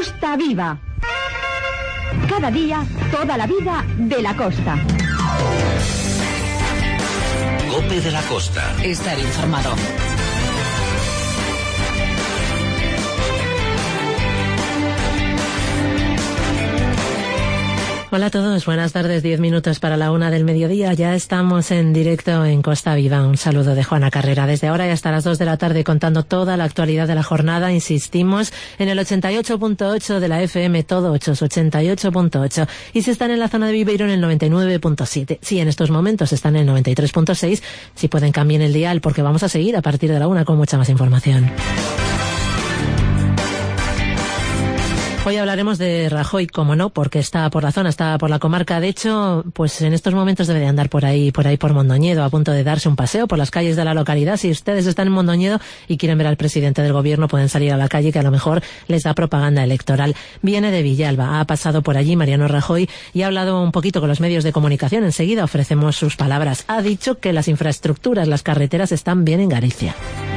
Costa Viva. Cada día, toda la vida de la costa. COPE de la Costa. Estar informado. Hola a todos, buenas tardes, 10 minutos para la 1 del mediodía. Ya estamos en directo en Costa Viva. Un saludo de Juana Carrera. Desde ahora y hasta las 2 de la tarde contando toda la actualidad de la jornada. Insistimos en el 88.8 de la FM, todo 8, 88.8. Y si están en la zona de Viveiro, en el 99.7. Si en estos momentos están en el 93.6, si pueden cambien el dial porque vamos a seguir a partir de la 1 con mucha más información. Hoy hablaremos de Rajoy, como no, porque está por la zona, está por la comarca. De hecho, pues en estos momentos debe de andar por ahí por Mondoñedo, a punto de darse un paseo por las calles de la localidad. Si ustedes están en Mondoñedo y quieren ver al presidente del gobierno, pueden salir a la calle, que a lo mejor les da propaganda electoral. Viene de Villalba, ha pasado por allí Mariano Rajoy y ha hablado un poquito con los medios de comunicación. Enseguida ofrecemos sus palabras. Ha dicho que las infraestructuras, las carreteras están bien en Galicia.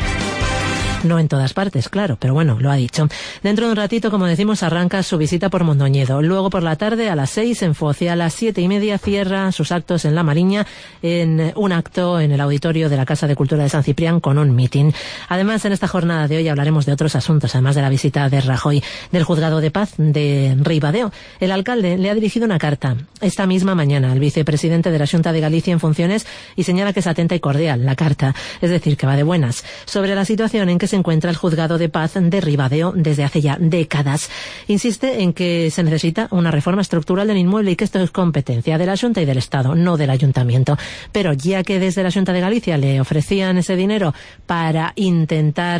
No en todas partes, claro, pero bueno, lo ha dicho. Dentro de un ratito, como decimos, arranca su visita por Mondoñedo. Luego por la tarde, a las 6 en Focia, a las 7:30 cierra sus actos en La Mariña, en un acto en el auditorio de la Casa de Cultura de San Ciprián con un mitin. Además, en esta jornada de hoy hablaremos de otros asuntos, además de la visita de Rajoy, del Juzgado de Paz de Ribadeo. El alcalde le ha dirigido una carta esta misma mañana al vicepresidente de la Xunta de Galicia en funciones y señala que es atenta y cordial la carta, es decir, que va de buenas, sobre la situación en que se encuentra el Juzgado de Paz de Ribadeo desde hace ya décadas. Insiste en que se necesita una reforma estructural del inmueble y que esto es competencia de la Xunta y del Estado, no del Ayuntamiento. Pero ya que desde la Xunta de Galicia le ofrecían ese dinero para intentar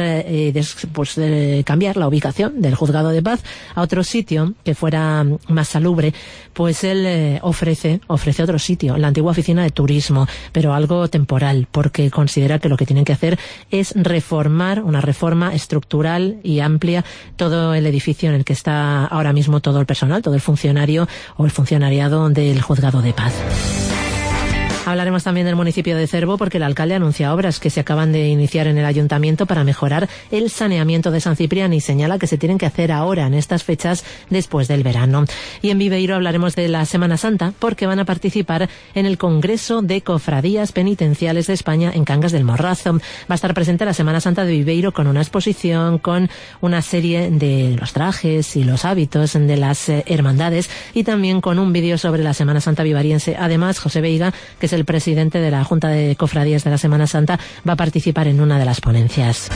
cambiar la ubicación del Juzgado de Paz a otro sitio que fuera más salubre, pues él ofrece otro sitio, la antigua oficina de turismo, pero algo temporal, porque considera que lo que tienen que hacer es reformar, una reforma estructural y amplia, todo el edificio en el que está ahora mismo todo el personal, todo el funcionario o el funcionariado del Juzgado de Paz. Hablaremos también del municipio de Cervo porque el alcalde anuncia obras que se acaban de iniciar en el ayuntamiento para mejorar el saneamiento de San Ciprián y señala que se tienen que hacer ahora en estas fechas después del verano. Y en Viveiro hablaremos de la Semana Santa porque van a participar en el Congreso de Cofradías Penitenciales de España en Cangas del Morrazo. Va a estar presente la Semana Santa de Viveiro con una exposición, con una serie de los trajes y los hábitos de las hermandades y también con un vídeo sobre la Semana Santa vivariense. Además, José Veiga, que es el presidente de la Junta de Cofradías de la Semana Santa, va a participar en una de las ponencias.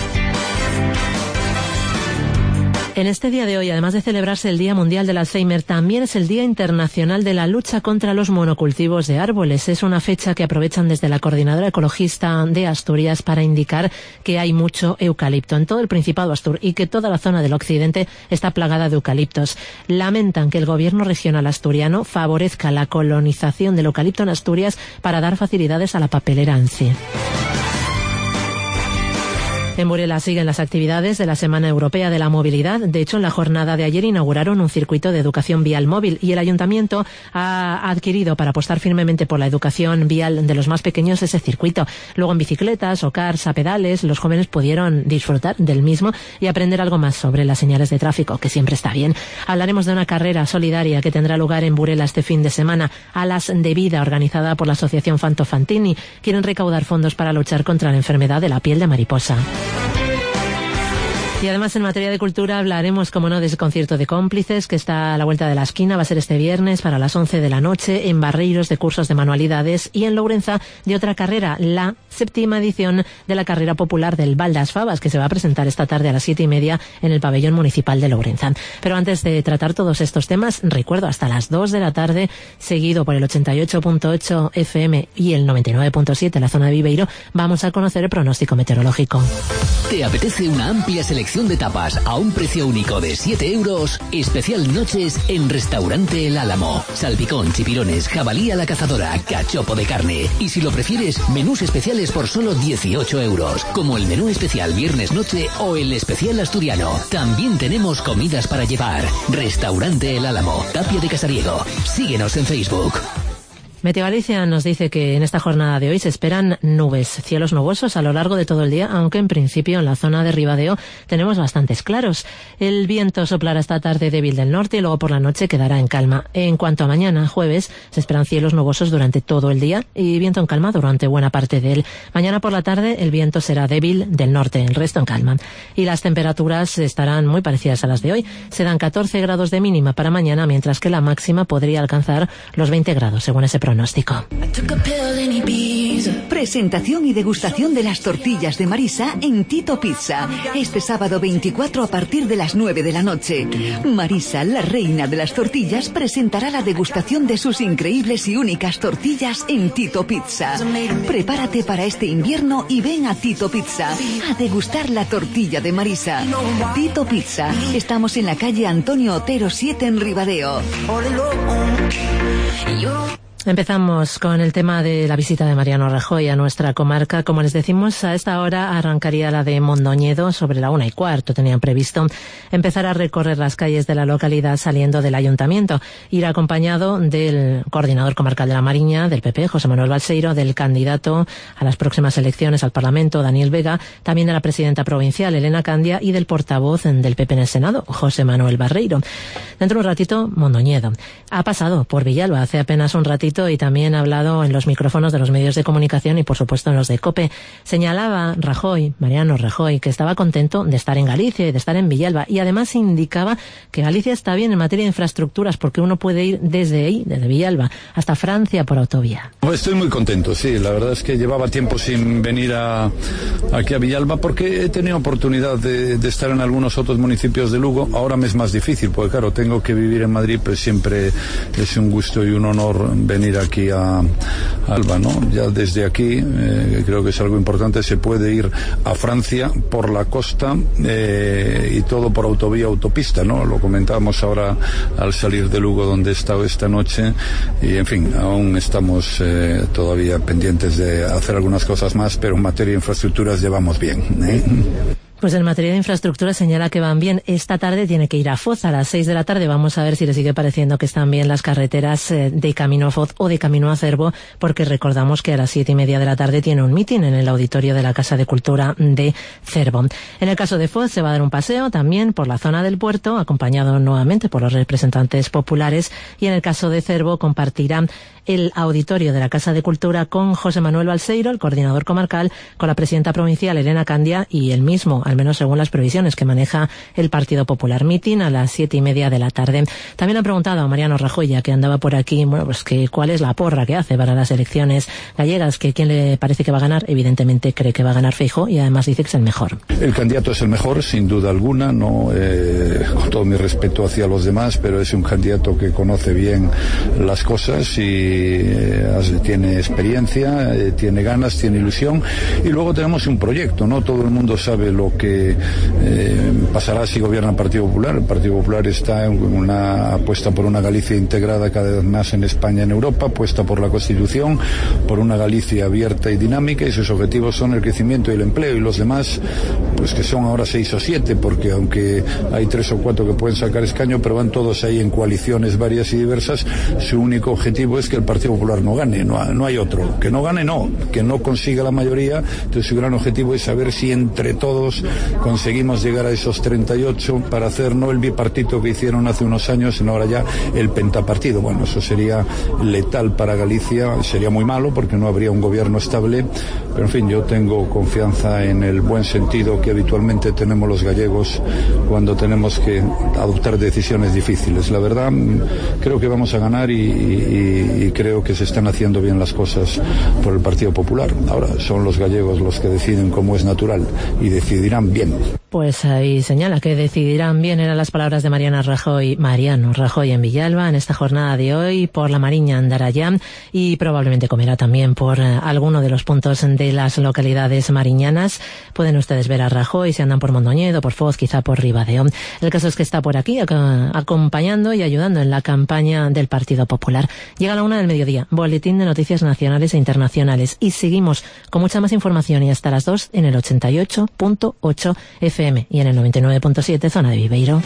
En este día de hoy, además de celebrarse el Día Mundial del Alzheimer, también es el Día Internacional de la Lucha contra los Monocultivos de Árboles. Es una fecha que aprovechan desde la Coordinadora Ecologista de Asturias para indicar que hay mucho eucalipto en todo el Principado Astur y que toda la zona del occidente está plagada de eucaliptos. Lamentan que el gobierno regional asturiano favorezca la colonización del eucalipto en Asturias para dar facilidades a la papelera en sí. En Burela siguen las actividades de la Semana Europea de la Movilidad. De hecho, en la jornada de ayer inauguraron un circuito de educación vial móvil y el Ayuntamiento ha adquirido para apostar firmemente por la educación vial de los más pequeños ese circuito. Luego en bicicletas o cars a pedales los jóvenes pudieron disfrutar del mismo y aprender algo más sobre las señales de tráfico, que siempre está bien. Hablaremos de una carrera solidaria que tendrá lugar en Burela este fin de semana, Alas de Vida, organizada por la Asociación Fanto Fantini. Quieren recaudar fondos para luchar contra la enfermedad de la piel de mariposa. Y además en materia de cultura hablaremos, como no, de ese concierto de Cómplices que está a la vuelta de la esquina. Va a ser este viernes para las 11 de la noche en Barreiros de cursos de manualidades y en Lourenza de otra carrera, la 7ª edición de la carrera popular del Val das Favas, que se va a presentar esta tarde a las 7:30 en el pabellón municipal de Lourenza. Pero antes de tratar todos estos temas, recuerdo hasta las 2 de la tarde, seguido por el 88.8 FM y el 99.7 en la zona de Viveiro, vamos a conocer el pronóstico meteorológico. ¿Te apetece una amplia selección de tapas a un precio único de 7 euros? Especial noches en Restaurante El Álamo. Salpicón, chipirones, jabalí a la cazadora, cachopo de carne. Y si lo prefieres, menús especiales por solo 18 euros. Como el menú especial viernes noche o el especial asturiano. También tenemos comidas para llevar. Restaurante El Álamo, Tapia de Casariego. Síguenos en Facebook. Meteo Galicia nos dice que en esta jornada de hoy se esperan nubes, cielos nubosos a lo largo de todo el día, aunque en principio en la zona de Ribadeo tenemos bastantes claros. El viento soplará esta tarde débil del norte y luego por la noche quedará en calma. En cuanto a mañana, jueves, se esperan cielos nubosos durante todo el día y viento en calma durante buena parte de él. Mañana por la tarde el viento será débil del norte, el resto en calma. Y las temperaturas estarán muy parecidas a las de hoy. Se dan 14 grados de mínima para mañana, mientras que la máxima podría alcanzar los 20 grados, según ese pronóstico. Presentación y degustación de las tortillas de Marisa en Tito Pizza. Este sábado 24 a partir de las 9 de la noche. Marisa, la reina de las tortillas, presentará la degustación de sus increíbles y únicas tortillas en Tito Pizza. Prepárate para este invierno y ven a Tito Pizza a degustar la tortilla de Marisa. Tito Pizza. Estamos en la calle Antonio Otero 7 en Ribadeo. Empezamos con el tema de la visita de Mariano Rajoy a nuestra comarca. Como les decimos, a esta hora arrancaría la de Mondoñedo sobre la 1:15. Tenían previsto empezar a recorrer las calles de la localidad saliendo del ayuntamiento. Ir acompañado del coordinador comarcal de la Mariña, del PP, José Manuel Balseiro, del candidato a las próximas elecciones al Parlamento, Daniel Vega, también de la presidenta provincial, Elena Candia, y del portavoz del PP en el Senado, José Manuel Barreiro. Dentro de un ratito, Mondoñedo. Ha pasado por Villalba hace apenas un ratito y también ha hablado en los micrófonos de los medios de comunicación y, por supuesto, en los de COPE. Señalaba Mariano Rajoy, que estaba contento de estar en Galicia y de estar en Villalba, y además indicaba que Galicia está bien en materia de infraestructuras porque uno puede ir desde ahí, desde Villalba, hasta Francia por autovía. Estoy muy contento, sí. La verdad es que llevaba tiempo sin venir aquí a Villalba porque he tenido oportunidad de estar en algunos otros municipios de Lugo. Ahora me es más difícil porque, claro, tengo que vivir en Madrid, pues siempre es un gusto y un honor venir aquí a Alba, ¿no? Ya desde aquí, creo que es algo importante, se puede ir a Francia por la costa y todo por autovía, autopista, ¿no? Lo comentábamos ahora al salir de Lugo, donde he estado esta noche, y en fin, aún estamos todavía pendientes de hacer algunas cosas más, pero en materia de infraestructuras llevamos bien, ¿eh? Pues en materia de infraestructura señala que van bien. Esta tarde tiene que ir a Foz a las 6 de la tarde. Vamos a ver si le sigue pareciendo que están bien las carreteras de camino a Foz o de camino a Cervo, porque recordamos que a las 7:30 de la tarde tiene un mitin en el auditorio de la Casa de Cultura de Cervo. En el caso de Foz se va a dar un paseo también por la zona del puerto, acompañado nuevamente por los representantes populares, y en el caso de Cervo compartirá el auditorio de la Casa de Cultura con José Manuel Balseiro, el coordinador comarcal, con la presidenta provincial Elena Candia y el mismo, al menos según las previsiones que maneja el Partido Popular. Mitin a las 7:30 de la tarde. También han preguntado a Mariano Rajoy, ya que andaba por aquí, bueno, pues que cuál es la porra que hace para las elecciones gallegas, que quién le parece que va a ganar. Evidentemente cree que va a ganar Feijóo y además dice que es el mejor. El candidato es el mejor, sin duda alguna, no con todo mi respeto hacia los demás, pero es un candidato que conoce bien las cosas y tiene experiencia, tiene ganas, tiene ilusión, y luego tenemos un proyecto, ¿no? Todo el mundo sabe lo que pasará si gobierna el Partido Popular. El Partido Popular está en una apuesta por una Galicia integrada cada vez más en España y en Europa, apuesta por la Constitución, por una Galicia abierta y dinámica, y sus objetivos son el crecimiento y el empleo, y los demás, pues que son ahora 6 o 7, porque aunque hay 3 o 4 que pueden sacar escaño, pero van todos ahí en coaliciones varias y diversas, su único objetivo es que el Partido Popular no gane, no hay otro, que no gane, no, que no consiga la mayoría. Entonces su gran objetivo es saber si entre todos conseguimos llegar a esos 38 para hacer no el bipartito que hicieron hace unos años, sino ahora ya el pentapartido. Bueno, eso sería letal para Galicia, sería muy malo porque no habría un gobierno estable, pero en fin, yo tengo confianza en el buen sentido que habitualmente tenemos los gallegos cuando tenemos que adoptar decisiones difíciles. La verdad, creo que vamos a ganar y creo que se están haciendo bien las cosas por el Partido Popular. Ahora son los gallegos los que deciden como es natural y decidirán bien. Pues ahí señala que decidirán bien, eran las palabras de Mariano Rajoy en Villalba en esta jornada de hoy. Por la Mariña andará ya y probablemente comerá también por alguno de los puntos de las localidades mariñanas. Pueden ustedes ver a Rajoy si andan por Mondoñedo, por Foz, quizá por Ribadeo. El caso es que está por aquí acompañando y ayudando en la campaña del Partido Popular. Llega la 1 del mediodía, boletín de noticias nacionales e internacionales, y seguimos con mucha más información y hasta las 2 en el 88.8 FM y en el 99.7 zona de Viveiro.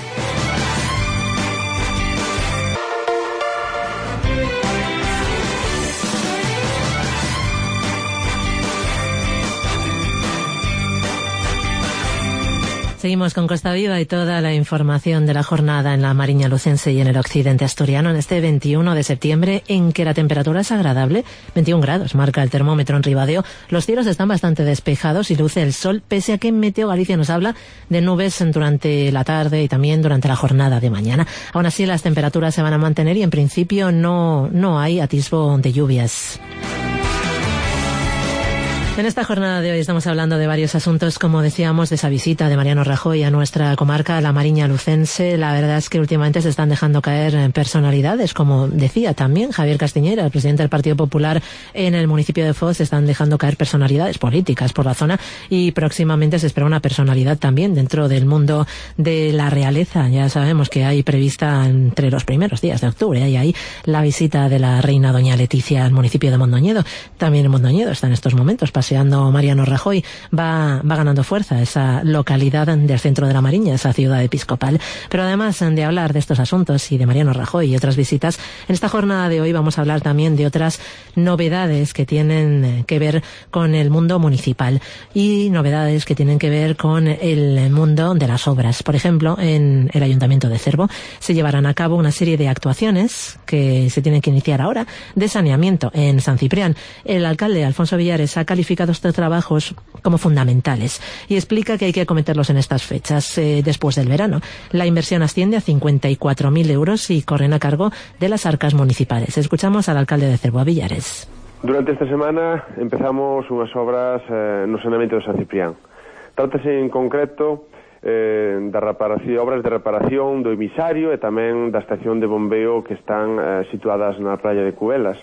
Seguimos con Costa Viva y toda la información de la jornada en la Mariña Lucense y en el occidente asturiano en este 21 de septiembre, en que la temperatura es agradable, 21 grados, marca el termómetro en Ribadeo. Los cielos están bastante despejados y luce el sol, pese a que Meteo Galicia nos habla de nubes durante la tarde y también durante la jornada de mañana. Aún así, las temperaturas se van a mantener y en principio no hay atisbo de lluvias. En esta jornada de hoy estamos hablando de varios asuntos, como decíamos, de esa visita de Mariano Rajoy a nuestra comarca, la Mariña Lucense. La verdad es que últimamente se están dejando caer personalidades, como decía también Javier Castiñeira, el presidente del Partido Popular en el municipio de Foz. Se están dejando caer personalidades políticas por la zona y próximamente se espera una personalidad también dentro del mundo de la realeza. Ya sabemos que hay prevista entre los primeros días de octubre, hay ahí la visita de la reina doña Leticia al municipio de Mondoñedo. También en Mondoñedo está en estos momentos paseando Mariano Rajoy. Va ganando fuerza esa localidad del centro de la Mariña, esa ciudad episcopal. Pero además de hablar de estos asuntos y de Mariano Rajoy y otras visitas, en esta jornada de hoy vamos a hablar también de otras novedades que tienen que ver con el mundo municipal y novedades que tienen que ver con el mundo de las obras. Por ejemplo, en el Ayuntamiento de Cervo se llevarán a cabo una serie de actuaciones que se tienen que iniciar ahora de saneamiento en San Ciprián. El alcalde Alfonso Villares ha calificado estos trabajos como fundamentales y explica que hay que acometerlos en estas fechas, después del verano. La inversión asciende a 54.000 euros y corren a cargo de las arcas municipales. Escuchamos al alcalde de Cervo, Villares. Durante esta semana empezamos unhas obras no saneamento de San Ciprián. Trátase en concreto obras de reparación do emisario e tamén da estación de bombeo que están situadas na praia de Cubelas.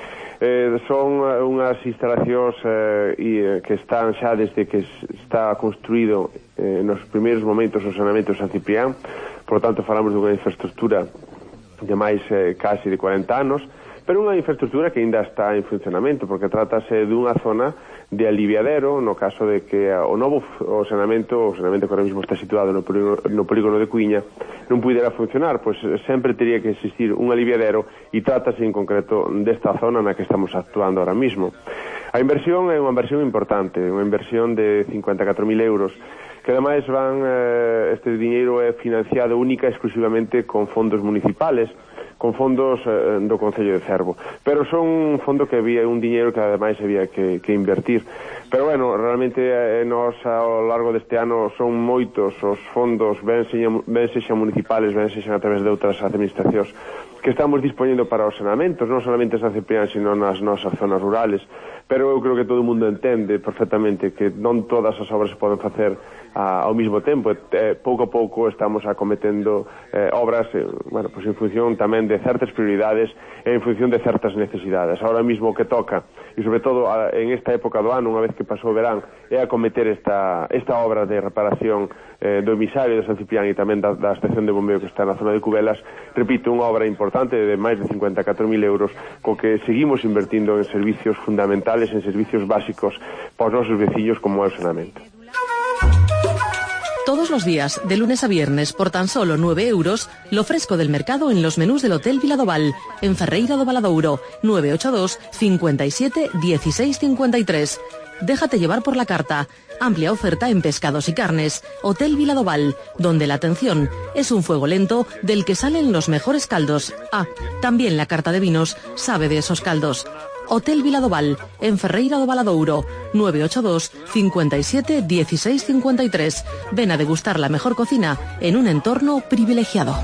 Son unhas instalacións que están xa desde que está construído nos primeiros momentos o saneamento de San Ciprián. Por lo tanto, falamos dunha infraestructura de máis casi de 40 anos, pero unha infraestructura que ainda está en funcionamento, porque trátase dunha zona de aliviadero no caso de que o saneamento que ahora mismo está situado no polígono de Cuiña non pudera funcionar, pois sempre teria que existir un aliviadero e trátase en concreto desta zona na que estamos actuando ahora mismo. A inversión é unha inversión importante, unha inversión de 54.000 euros, que ademais este diñeiro é financiado única e exclusivamente con fondos municipales, con fondos do Concello de Cervo, pero son un fondo que había un diñeiro que ademais había que invertir. Pero bueno, realmente nos ao largo deste ano son moitos os fondos, ben sexan municipales, ben sexan a través de outras administracións, que estamos dispoñendo para os saneamentos, non solamente en San Ciprián, sino nas nosas zonas rurales. Pero eu creo que todo o mundo entende perfectamente que non todas as obras se poden facer ao mesmo tempo. Pouco a pouco estamos acometendo obras, pues en función tamén de certas prioridades e en función de certas necesidades. Ahora mismo o que toca, e sobre todo en esta época do ano, unha vez que pasou o verán, é acometer esta obra de reparación do emisario de San Ciprián e tamén da estación de bombeo que está na zona de Cubelas. Repito, unha obra importante de máis de 54.000 euros, co que seguimos invertindo en servicios fundamentales, en servicios básicos para os nosos veciños, como é o saneamento. Todos los días, de lunes a viernes, por tan solo 9 euros, lo fresco del mercado en los menús del Hotel Viladoval, en Ferreira do Valadouro, 982 57 16 53. Déjate llevar por la carta. Amplia oferta en pescados y carnes. Hotel Viladoval, donde la atención es un fuego lento del que salen los mejores caldos. Ah, también la carta de vinos sabe de esos caldos. Hotel Viladoval, en Ferreira do Valadouro, 982 57 16 53. Ven a degustar la mejor cocina en un entorno privilegiado.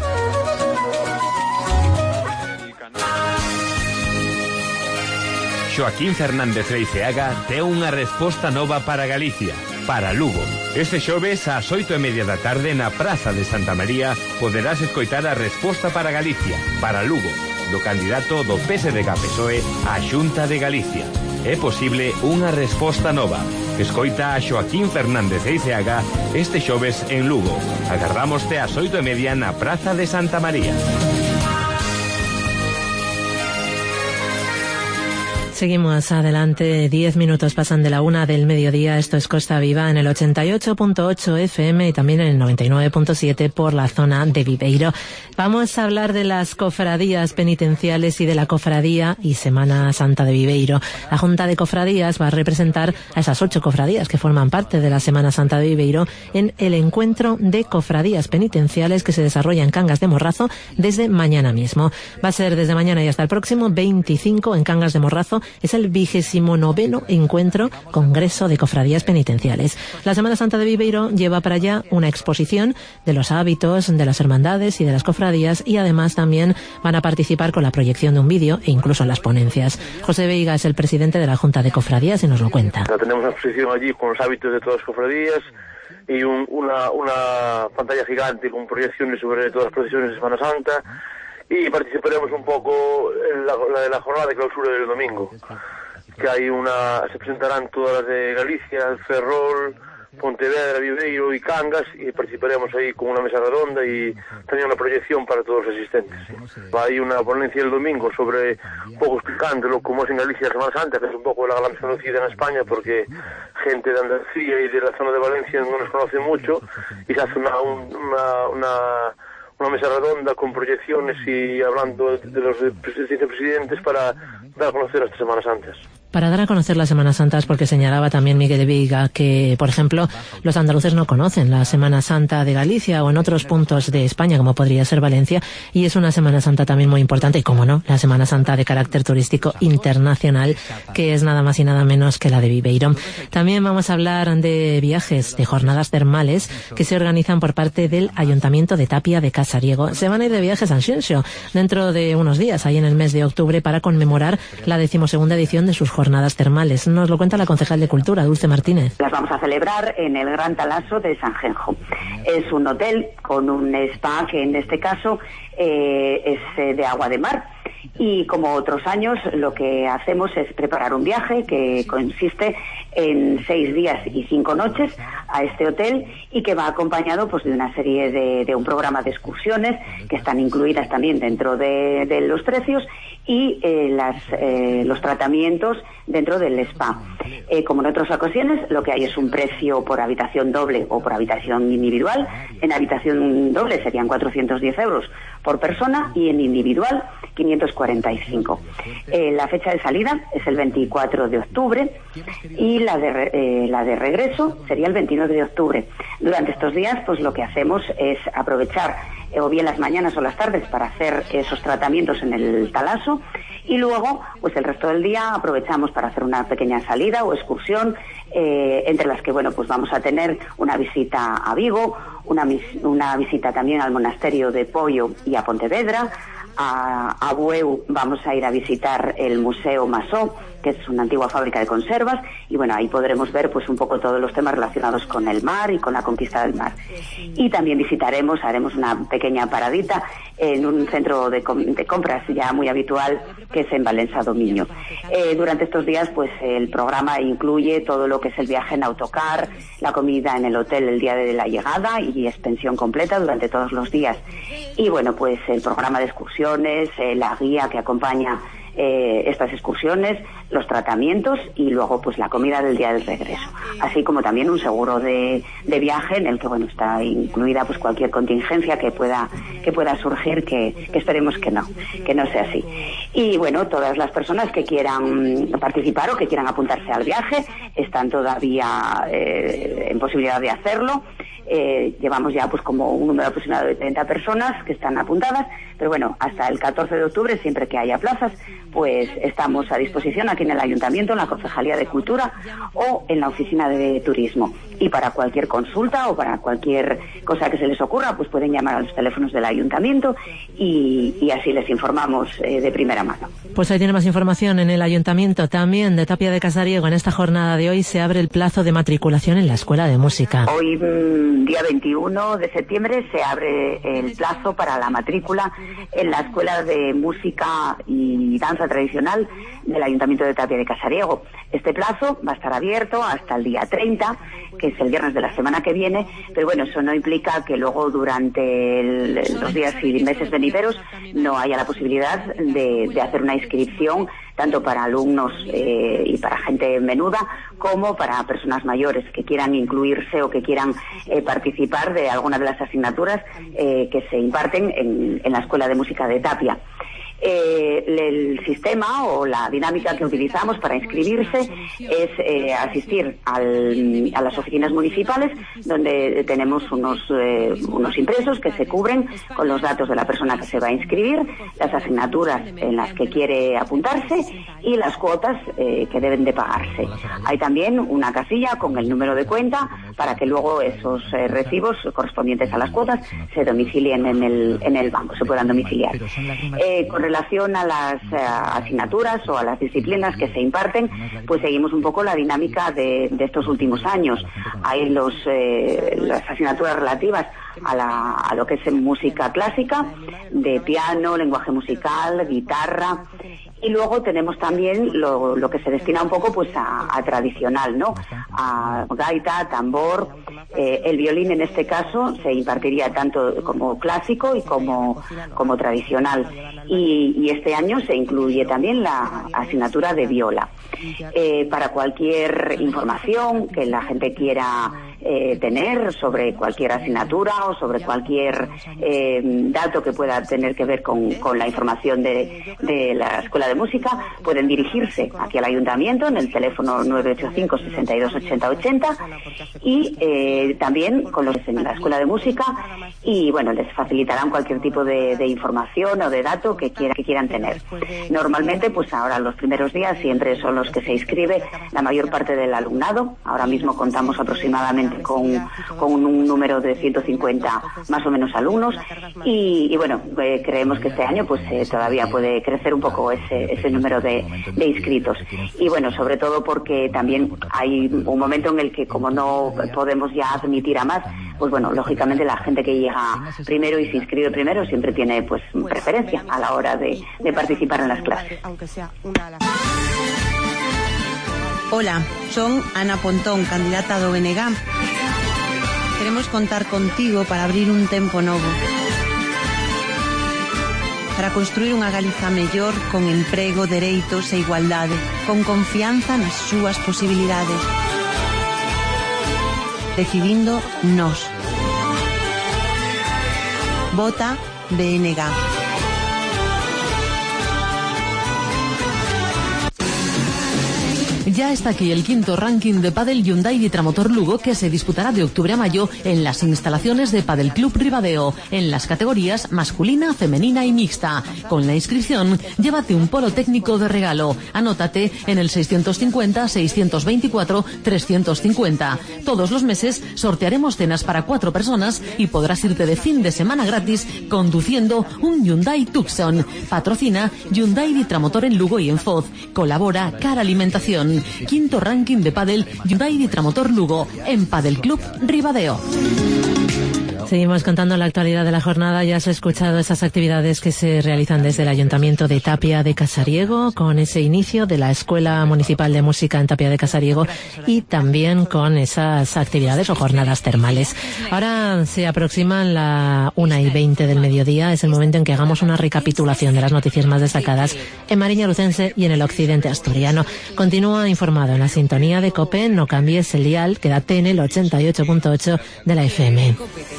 Joaquín Fernández Leiceaga ten unha resposta nova para Galicia, para Lugo. Este xoves ás 8:30 da tarde na Praza de Santa María poderás escoitar a resposta para Galicia, para Lugo, do candidato do PSDG-PSOE á Xunta de Galicia. É posible unha resposta nova. Escoita a Joaquín Fernández Leiceaga este xoves en Lugo. Agardámoste ás 8:30 na Praza de Santa María. Seguimos adelante, 10 minutos pasan de la 1 del mediodía. Esto es Costa Viva en el 88.8 FM y también en el 99.7 por la zona de Viveiro. Vamos a hablar de las cofradías penitenciales y de la cofradía y Semana Santa de Viveiro. La Junta de Cofradías va a representar a esas 8 cofradías que forman parte de la Semana Santa de Viveiro en el encuentro de cofradías penitenciales que se desarrolla en Cangas de Morrazo desde mañana mismo. Va a ser desde mañana y hasta el próximo 25 en Cangas de Morrazo. Es el 29º encuentro Congreso de Cofradías Penitenciales. La Semana Santa de Viveiro lleva para allá una exposición de los hábitos de las hermandades y de las cofradías, y además también van a participar con la proyección de un vídeo e incluso en las ponencias. José Veiga es el presidente de la Junta de Cofradías y nos lo cuenta. Tenemos una exposición allí con los hábitos de todas las cofradías y una pantalla gigante con proyecciones sobre todas las procesiones de Semana Santa. Y participaremos un poco en la jornada de clausura del domingo, que se presentarán todas las de Galicia, Ferrol, Pontevedra, Viveiro y Cangas, y participaremos ahí con una mesa redonda y también una proyección para todos los asistentes. Hay una ponencia el domingo sobre, un poco explicándolo cómo es en Galicia la Semana Santa, que es un poco la gran desconocida en España, porque gente de Andalucía y de la zona de Valencia no nos conoce mucho, y se hace una mesa redonda con proyecciones y hablando de los vicepresidentes para dar a conocer estas Semanas Santas. Para dar a conocer las Semanas Santas, porque señalaba también Miguel Veiga que, por ejemplo, los andaluces no conocen la Semana Santa de Galicia o en otros puntos de España, como podría ser Valencia, y es una Semana Santa también muy importante, y como no, la Semana Santa de carácter turístico internacional, que es nada más y nada menos que la de Viveiro. También vamos a hablar de viajes, de jornadas termales que se organizan por parte del Ayuntamiento de Tapia de Casariego. Se van a ir de viajes a Xenxo dentro de unos días, ahí en el mes de octubre, para conmemorar la 12ª edición de sus jornadas termales. Nos lo cuenta la concejal de Cultura, Dulce Martínez. Las vamos a celebrar en el Gran Talaso de Sanjenjo. Es un hotel con un spa que en este caso es de agua de mar. Y como otros años, lo que hacemos es preparar un viaje que consiste en 6 días y 5 noches a este hotel, y que va acompañado pues de una serie de un programa de excursiones que están incluidas también dentro de los precios, y los tratamientos dentro del spa. Como en otras ocasiones, lo que hay es un precio por habitación doble o por habitación individual. En habitación doble serían 410 euros por persona y en individual 545. La fecha de salida es el 24 de octubre y la de regreso sería el 29 de octubre. Durante estos días, pues lo que hacemos es aprovechar o bien las mañanas o las tardes para hacer esos tratamientos en el Talaso, y luego pues el resto del día aprovechamos para hacer una pequeña salida o excursión, entre las que pues vamos a tener una visita a Vigo, una visita también al monasterio de Pollo y a Pontevedra. A Bueu vamos a ir a visitar el Museo Masó, que es una antigua fábrica de conservas, y ahí podremos ver pues un poco todos los temas relacionados con el mar y con la conquista del mar. Y también haremos una pequeña paradita en un centro de compras ya muy habitual, que es en Valença do Miño. Durante estos días pues el programa incluye todo lo que es el viaje en autocar, la comida en el hotel el día de la llegada y es pensión completa durante todos los días. Y pues el programa de excursiones, la guía que acompaña estas excursiones, los tratamientos y luego pues la comida del día del regreso, así como también un seguro de viaje en el que está incluida pues cualquier contingencia que pueda surgir, que esperemos que no sea así. Y todas las personas que quieran participar o que quieran apuntarse al viaje están todavía en posibilidad de hacerlo. Llevamos ya pues como un número aproximado de 30 personas que están apuntadas, pero hasta el 14 de octubre, siempre que haya plazas, pues estamos a disposición aquí en el Ayuntamiento, en la Concejalía de Cultura o en la Oficina de Turismo. Y para cualquier consulta o para cualquier cosa que se les ocurra, pues pueden llamar a los teléfonos del Ayuntamiento y así les informamos de primera mano. Pues ahí tiene más información en el Ayuntamiento también de Tapia de Casariego. En esta jornada de hoy se abre el plazo de matriculación en la Escuela de Música. Hoy, día 21 de septiembre, se abre el plazo para la matrícula en la Escuela de Música y Danza Tradicional del Ayuntamiento de Tapia de Casariego. Este plazo va a estar abierto hasta el día 30, que es el viernes de la semana que viene, pero eso no implica que luego durante los días y meses venideros no haya la posibilidad de hacer una inscripción tanto para alumnos y para gente menuda, como para personas mayores que quieran incluirse o que quieran participar de alguna de las asignaturas que se imparten en la Escuela de Música de Tapia. El sistema o la dinámica que utilizamos para inscribirse es asistir a las oficinas municipales, donde tenemos unos impresos que se cubren con los datos de la persona que se va a inscribir, las asignaturas en las que quiere apuntarse y las cuotas que deben de pagarse. Hay también una casilla con el número de cuenta para que luego esos recibos correspondientes a las cuotas se domicilien en el banco, se puedan domiciliar. Con relación a las asignaturas o a las disciplinas que se imparten, pues seguimos un poco la dinámica de estos últimos años. Hay las asignaturas relativas a lo que es música clásica, de piano, lenguaje musical, guitarra. Y luego tenemos también lo que se destina un poco pues a tradicional, ¿no? A gaita, tambor, el violín en este caso se impartiría tanto como clásico y como tradicional. Y este año se incluye también la asignatura de viola. Para cualquier información que la gente quiera tener sobre cualquier asignatura o sobre cualquier dato que pueda tener que ver con la información de la Escuela de Música, pueden dirigirse aquí al Ayuntamiento en el teléfono 985 62 80 80 y también con los en la Escuela de Música, y bueno, les facilitarán cualquier tipo de información o de dato que quieran tener. Normalmente, pues ahora los primeros días siempre son los que se inscribe la mayor parte del alumnado. Ahora mismo contamos aproximadamente con un número de 150 más o menos alumnos y bueno, creemos que este año pues todavía puede crecer un poco ese número de inscritos. Y bueno, sobre todo porque también hay un momento en el que, como no podemos ya admitir a más, pues bueno, lógicamente la gente que llega primero y se inscribe primero siempre tiene pues preferencia a la hora de participar en las clases. Hola, son Ana Pontón, candidata do BNG. Queremos contar contigo para abrir un tempo novo, para construir unha Galiza mellor, con emprego, dereitos e igualdade, con confianza nas súas posibilidades. Decidindo nós. Vota BNG. Ya está aquí el quinto ranking de pádel Hyundai Vitramotor Lugo, que se disputará de octubre a mayo en las instalaciones de Padel Club Ribadeo, en las categorías masculina, femenina y mixta. Con la inscripción, llévate un polo técnico de regalo. Anótate en el 650-624-350. Todos los meses sortearemos cenas para 4 personas y podrás irte de fin de semana gratis conduciendo un Hyundai Tucson. Patrocina Hyundai Vitramotor en Lugo y en Foz. Colabora Cara Alimentación. Quinto ranking de pádel Hyundai Vitramotor Lugo en Padel Club Ribadeo. Seguimos contando la actualidad de la jornada. Ya has escuchado esas actividades que se realizan desde el Ayuntamiento de Tapia de Casariego, con ese inicio de la Escuela Municipal de Música en Tapia de Casariego y también con esas actividades o jornadas termales. Ahora se aproximan la 1:20 del mediodía. Es el momento en que hagamos una recapitulación de las noticias más destacadas en Mariña Lucense y en el occidente asturiano. Continúa informado en la sintonía de COPE. No cambies el dial, quédate en el 88.8 de la FM.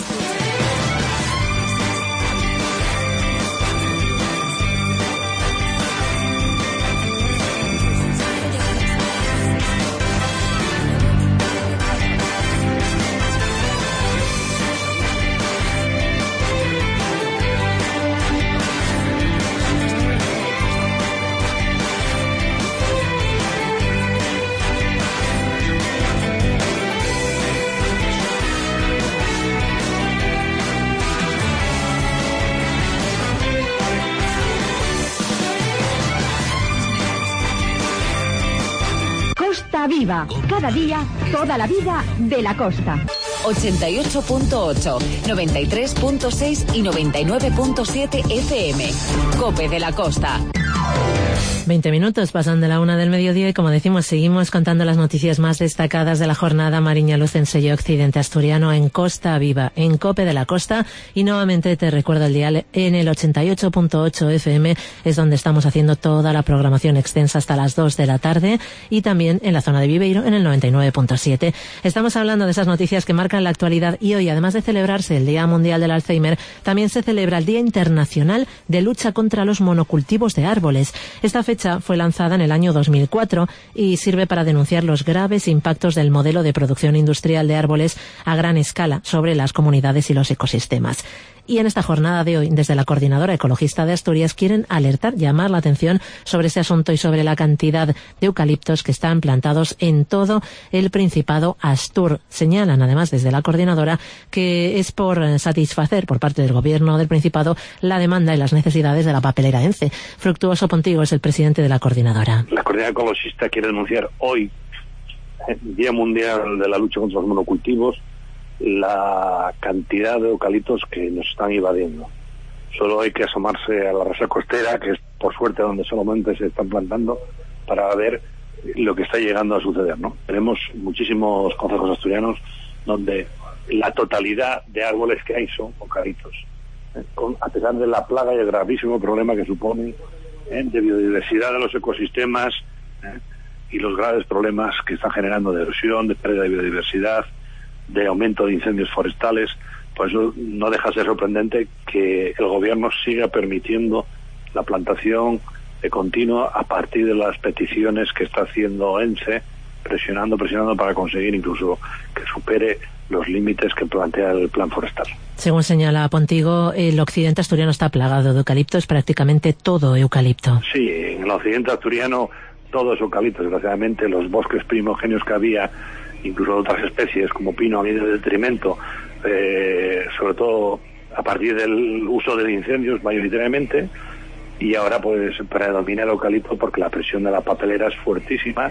Viva, cada día, toda la vida de la costa. 88.8, 93.6 y 99.7 FM. COPE de la Costa. 20 minutos pasan de la 1 del mediodía y, como decimos, seguimos contando las noticias más destacadas de la jornada. Mariña Luz en sello Occidente Asturiano en Costa Viva, en COPE de la Costa. Y nuevamente te recuerdo el dial en el 88.8 FM, es donde estamos haciendo toda la programación extensa hasta las 2 de la tarde, y también en la zona de Viveiro en el 99.7. Estamos hablando de esas noticias que marcan la actualidad, y hoy, además de celebrarse el Día Mundial del Alzheimer, también se celebra el Día Internacional de Lucha contra los Monocultivos de Árboles. Esta fecha fue lanzada en el año 2004 y sirve para denunciar los graves impactos del modelo de producción industrial de árboles a gran escala sobre las comunidades y los ecosistemas. Y en esta jornada de hoy, desde la Coordinadora Ecologista de Asturias, quieren alertar, llamar la atención sobre este asunto y sobre la cantidad de eucaliptos que están plantados en todo el Principado Astur. Señalan, además, desde la Coordinadora, que es por satisfacer por parte del Gobierno del Principado la demanda y las necesidades de la papelera ENCE. Fructuoso Pontigo es el presidente de la Coordinadora. La Coordinadora Ecologista quiere denunciar hoy, Día Mundial de la Lucha contra los Monocultivos, la cantidad de eucaliptos que nos están invadiendo. Solo hay que asomarse a la rasa costera, que es por suerte donde solamente se están plantando, para ver lo que está llegando a suceder, ¿no? Tenemos muchísimos concejos asturianos donde la totalidad de árboles que hay son eucaliptos, a pesar de la plaga y el gravísimo problema que supone de biodiversidad de los ecosistemas y los graves problemas que están generando de erosión, de pérdida de biodiversidad, de aumento de incendios forestales. Pues no deja de ser sorprendente que el gobierno siga permitiendo la plantación continua a partir de las peticiones que está haciendo ENCE, presionando para conseguir incluso que supere los límites que plantea el plan forestal. Según señala Pontigo, el occidente asturiano está plagado de eucaliptos, prácticamente todo eucalipto. Sí, en el occidente asturiano todo es eucalipto. Desgraciadamente los bosques primogenios que había, incluso de otras especies como pino, han ido en detrimento, sobre todo a partir del uso de incendios mayoritariamente, y ahora pues predomina el eucalipto porque la presión de la papelera es fuertísima,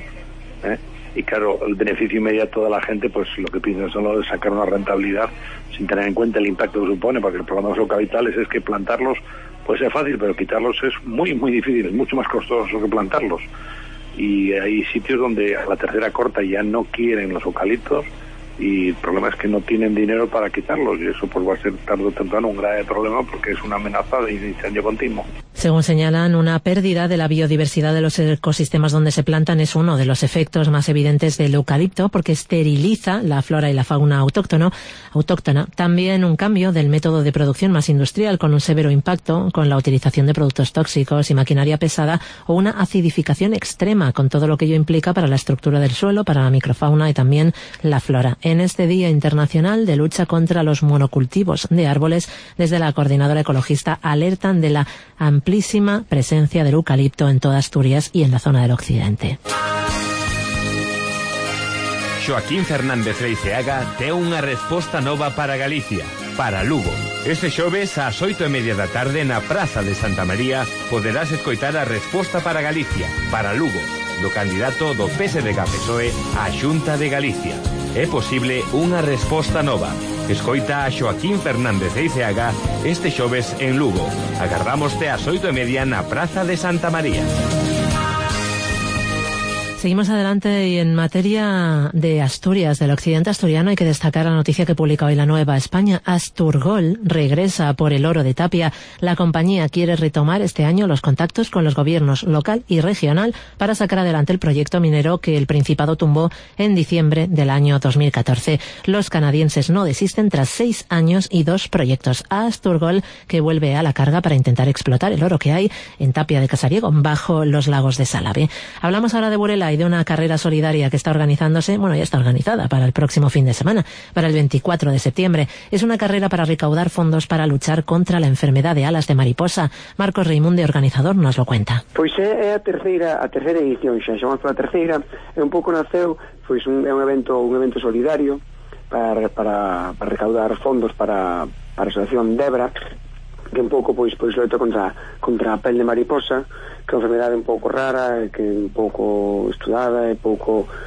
y claro, el beneficio inmediato de la gente pues lo que piensa es solo de sacar una rentabilidad sin tener en cuenta el impacto que supone, porque el problema de los eucaliptales es que plantarlos puede ser fácil, pero quitarlos es muy muy difícil, es mucho más costoso que plantarlos. Y hay sitios donde a la tercera corta ya no quieren los eucaliptos, y el problema es que no tienen dinero para quitarlos, y eso pues va a ser tarde o temprano un grave problema porque es una amenaza de incendio continuo. Según señalan, una pérdida de la biodiversidad de los ecosistemas donde se plantan es uno de los efectos más evidentes del eucalipto, porque esteriliza la flora y la fauna autóctona. También un cambio del método de producción más industrial, con un severo impacto con la utilización de productos tóxicos y maquinaria pesada, o una acidificación extrema, con todo lo que ello implica para la estructura del suelo, para la microfauna y también la flora. En este Día Internacional de Lucha contra los Monocultivos de Árboles, desde la Coordinadora Ecologista alertan de la amplísima presencia del eucalipto en toda Asturias y en la zona del occidente. Joaquín Fernández Leiceaga ten unha resposta nova para Galicia, para Lugo. Este xoves ás 8:30 da tarde na Praza de Santa María poderás escoitar a resposta para Galicia, para Lugo, do candidato do PSDG-PSOE á Xunta de Galicia. É posible unha resposta nova. Escoita a Joaquín Fernández Leiceaga este xoves en Lugo. Agardámoste ás 8:30 na Praza de Santa María. Seguimos adelante, y en materia de Asturias, del occidente asturiano, hay que destacar la noticia que publica hoy La Nueva España. Asturgol regresa por el oro de Tapia. La compañía quiere retomar este año los contactos con los gobiernos local y regional para sacar adelante el proyecto minero que el Principado tumbó en diciembre del año 2014. Los canadienses no desisten tras 6 años y 2 proyectos. Asturgol, que vuelve a la carga para intentar explotar el oro que hay en Tapia de Casariego, bajo los lagos de Salave. Hablamos ahora de Burela y de una carrera solidaria que está organizándose, ya está organizada para el próximo fin de semana, para el 24 de septiembre. Es una carrera para recaudar fondos para luchar contra la enfermedad de alas de mariposa. Marcos Reimunde, organizador, nos lo cuenta. Pois é a terceira edición, xa chamamos para a terceira, un pouco naceu, pois un evento solidario para recaudar fondos para a Asociación Debra, que un pouco pois loita contra a pel de mariposa, que é unha enfermedade un pouco rara, que é un pouco estudada, é un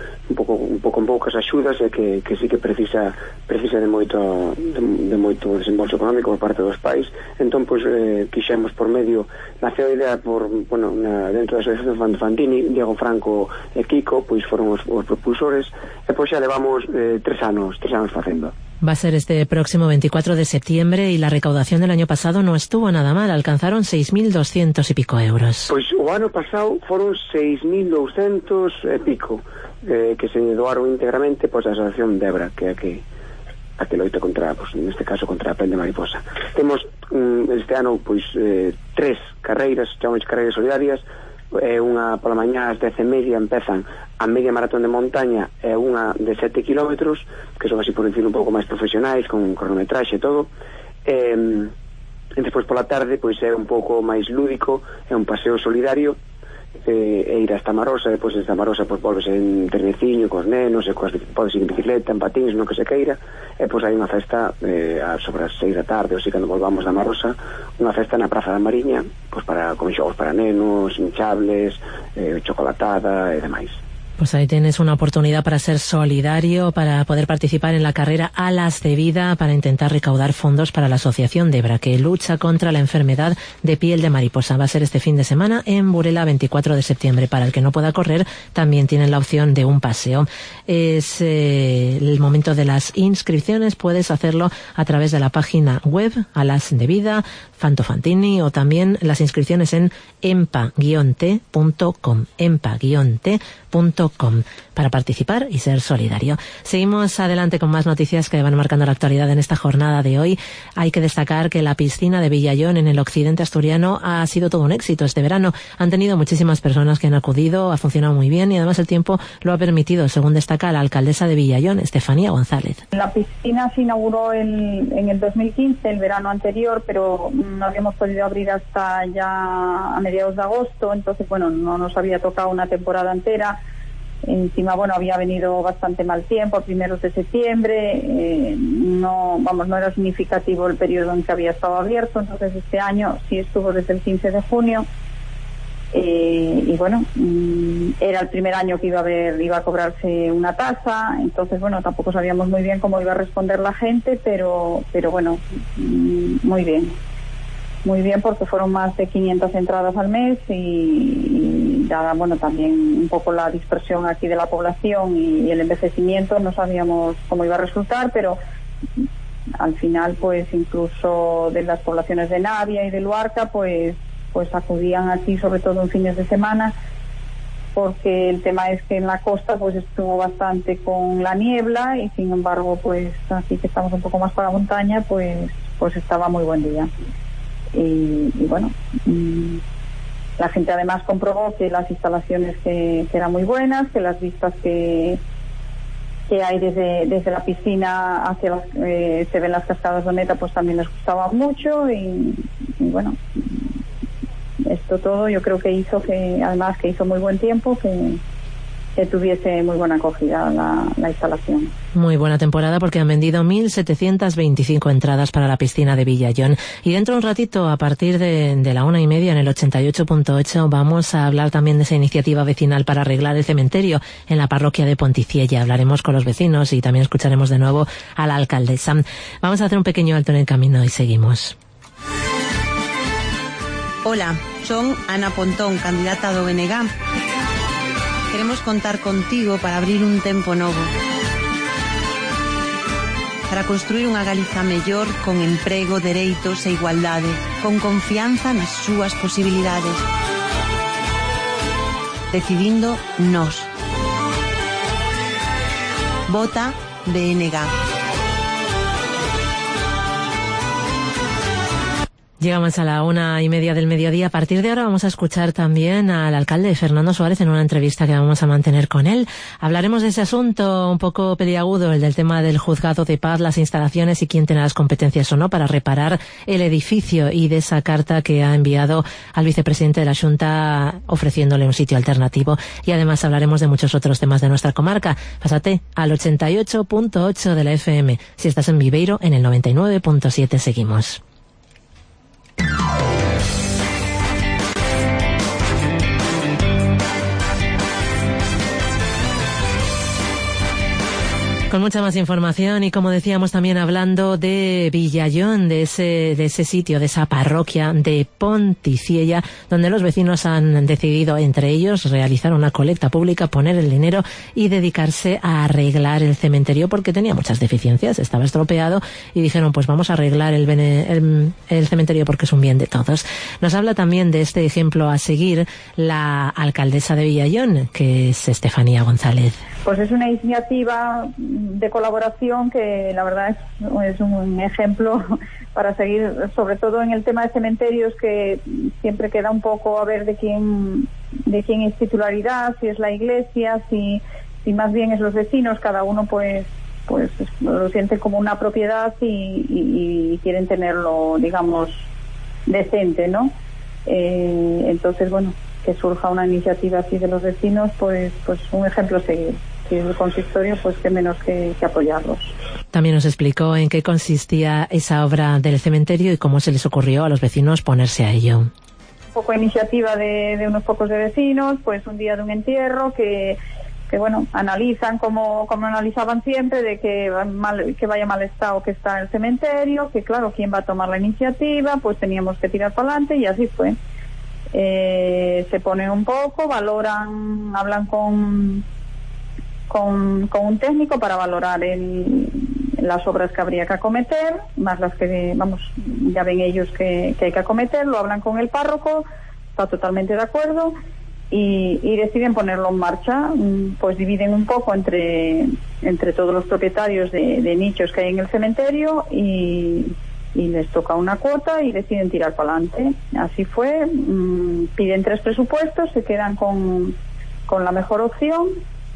poucas axudas, e que sí que precisa de moito desembolso económico por parte dos pais. Entón pois quixemos por medio, naceu a idea dentro da Asociación Fantini, Diego Franco e Kiko pois foron os propulsores, e pois xa levamos 3 anos facendo. Va a ser este próximo 24 de septiembre y la recaudación del año pasado no estuvo nada mal, alcanzaron 6.200 y pico euros. Pois o ano pasado foron 6.200 e pico, que se doaron íntegramente pois a Asociación Debra, que é a que loita contra, neste caso contra a pel de mariposa. Temos este ano pois 3 carreiras, chamamos carreiras solidarias, unha pola mañá ás 10:30 empezan a media maratón de montaña, e unha de 7 kilómetros, que son así por decir un pouco máis profesionais, con cronometraxe e todo, e despois pola tarde pois é un pouco máis lúdico, é un paseo solidario, e ir hasta Marosa, e depois hasta Marosa pois volves en treneciño cos nenos, e podes ir en bicicleta, en patins, no que se queira, e pois hai unha festa sobre as 6 da tarde, ou si cando volvamos da Marosa, unha festa na Praza da Mariña, pois con xogos para nenos, hinchables, chocolatada e demais. Pues ahí tienes una oportunidad para ser solidario, para poder participar en la carrera Alas de Vida, para intentar recaudar fondos para la Asociación Debra, que lucha contra la enfermedad de piel de mariposa. Va a ser este fin de semana en Burela, 24 de septiembre. Para el que no pueda correr, también tienen la opción de un paseo. Es el momento de las inscripciones. Puedes hacerlo a través de la página web Alas de Vida, Fanto Fantini, o también las inscripciones en empa-t.com, empa-t.com, para participar y ser solidario. Seguimos adelante con más noticias que van marcando la actualidad en esta jornada de hoy. Hay que destacar que la piscina de Villallón en el occidente asturiano ha sido todo un éxito este verano. Han tenido muchísimas personas que han acudido, ha funcionado muy bien y además el tiempo lo ha permitido, según destaca la alcaldesa de Villallón, Estefanía González. La piscina se inauguró en el 2015, el verano anterior, pero no habíamos podido abrir hasta ya a mediados de agosto, entonces no nos había tocado una temporada entera. Encima, había venido bastante mal tiempo a primeros de septiembre, no era significativo el periodo en que había estado abierto, entonces este año sí estuvo desde el 15 de junio, era el primer año que iba a cobrarse una tasa, entonces tampoco sabíamos muy bien cómo iba a responder la gente, pero muy bien, porque fueron más de 500 entradas al mes y dada también un poco la dispersión aquí de la población y el envejecimiento, no sabíamos cómo iba a resultar, pero al final pues incluso de las poblaciones de Navia y de Luarca pues acudían aquí sobre todo en fines de semana, porque el tema es que en la costa pues estuvo bastante con la niebla y sin embargo pues así que estamos un poco más para la montaña pues estaba muy buen día. Y la gente además comprobó que las instalaciones que eran muy buenas, que las vistas que hay desde la piscina hacia se ven las cascadas de Oneta pues también les gustaba mucho y esto todo yo creo que hizo muy buen tiempo, que tuviese muy buena acogida la instalación. Muy buena temporada porque han vendido 1.725 entradas para la piscina de Villallón. Y dentro de un ratito, a partir de la 1:30 en el 88.8, vamos a hablar también de esa iniciativa vecinal para arreglar el cementerio en la parroquia de Ponticiella. Hablaremos con los vecinos y también escucharemos de nuevo a la alcaldesa. Vamos a hacer un pequeño alto en el camino y seguimos. Hola, son Ana Pontón, candidata do BNG. Queremos contar contigo para abrir un tempo novo, para construir unha Galiza mellor con emprego, dereitos e igualdade, con confianza nas súas posibilidades. Decidindo nós. Vota BNG. Llegamos a la 1:30 del mediodía. A partir de ahora vamos a escuchar también al alcalde Fernando Suárez en una entrevista que vamos a mantener con él. Hablaremos de ese asunto un poco peliagudo, el del tema del juzgado de paz, las instalaciones y quién tiene las competencias o no para reparar el edificio, y de esa carta que ha enviado al vicepresidente de la Xunta ofreciéndole un sitio alternativo. Y además hablaremos de muchos otros temas de nuestra comarca. Pásate al 88.8 de la FM. Si estás en Viveiro, en el 99.7 seguimos. Con mucha más información y, como decíamos, también hablando de Villayón, de ese sitio, de esa parroquia de Ponticiella, donde los vecinos han decidido, entre ellos, realizar una colecta pública, poner el dinero y dedicarse a arreglar el cementerio porque tenía muchas deficiencias, estaba estropeado y dijeron, pues vamos a arreglar el cementerio porque es un bien de todos. Nos habla también de este ejemplo a seguir la alcaldesa de Villayón, que es Estefanía González. Pues es una iniciativa de colaboración que la verdad es un ejemplo para seguir, sobre todo en el tema de cementerios, que siempre queda un poco a ver de quién es titularidad, si es la iglesia, si más bien es los vecinos, cada uno pues lo siente como una propiedad y quieren tenerlo, digamos, decente, ¿no? Entonces, bueno, que surja una iniciativa así de los vecinos, pues un ejemplo a seguir. Si es el consistorio, pues qué menos que apoyarlos. También nos explicó en qué consistía esa obra del cementerio y cómo se les ocurrió a los vecinos ponerse a ello. Un poco iniciativa de unos pocos de vecinos, pues un día de un entierro que bueno, analizan como analizaban siempre, de que vaya mal estado que está el cementerio, que claro, quién va a tomar la iniciativa, pues teníamos que tirar para adelante y así fue. Se ponen un poco, valoran, hablan con un técnico para valorar las obras que habría que acometer, más las que, ya ven ellos que hay que acometer, lo hablan con el párroco, está totalmente de acuerdo y deciden ponerlo en marcha. Pues dividen un poco entre todos los propietarios de nichos que hay en el cementerio y les toca una cuota y deciden tirar para adelante. Así fue, piden 3 presupuestos, se quedan con la mejor opción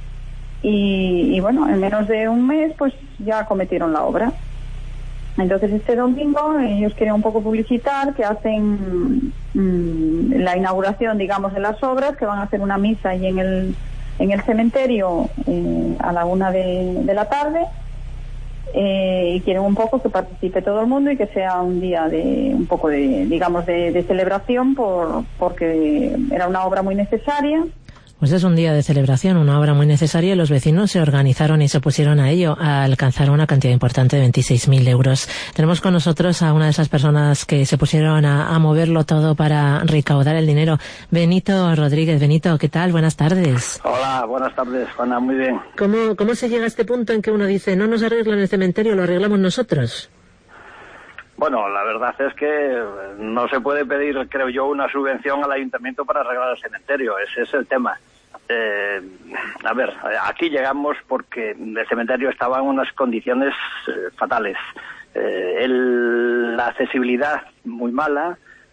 y bueno, en menos de un mes pues ya acometieron la obra. Entonces este domingo ellos quieren un poco publicitar que hacen la inauguración, digamos, de las obras, que van a hacer una misa ahí en el cementerio a la 1 de la tarde, y quieren un poco que participe todo el mundo y que sea un día de celebración porque era una obra muy necesaria. Pues es un día de celebración, una obra muy necesaria, y los vecinos se organizaron y se pusieron a ello, a alcanzar una cantidad importante de 26.000 euros. Tenemos con nosotros a una de esas personas que se pusieron a moverlo todo para recaudar el dinero, Benito Rodríguez. Benito, ¿qué tal? Buenas tardes. Hola, buenas tardes, Juana, muy bien. ¿Cómo se llega a este punto en que uno dice, no nos arreglan el cementerio, lo arreglamos nosotros? Bueno, la verdad es que no se puede pedir, creo yo, una subvención al ayuntamiento para arreglar el cementerio. Ese es el tema. A ver, aquí llegamos porque el cementerio estaba en unas condiciones fatales. La accesibilidad muy mala,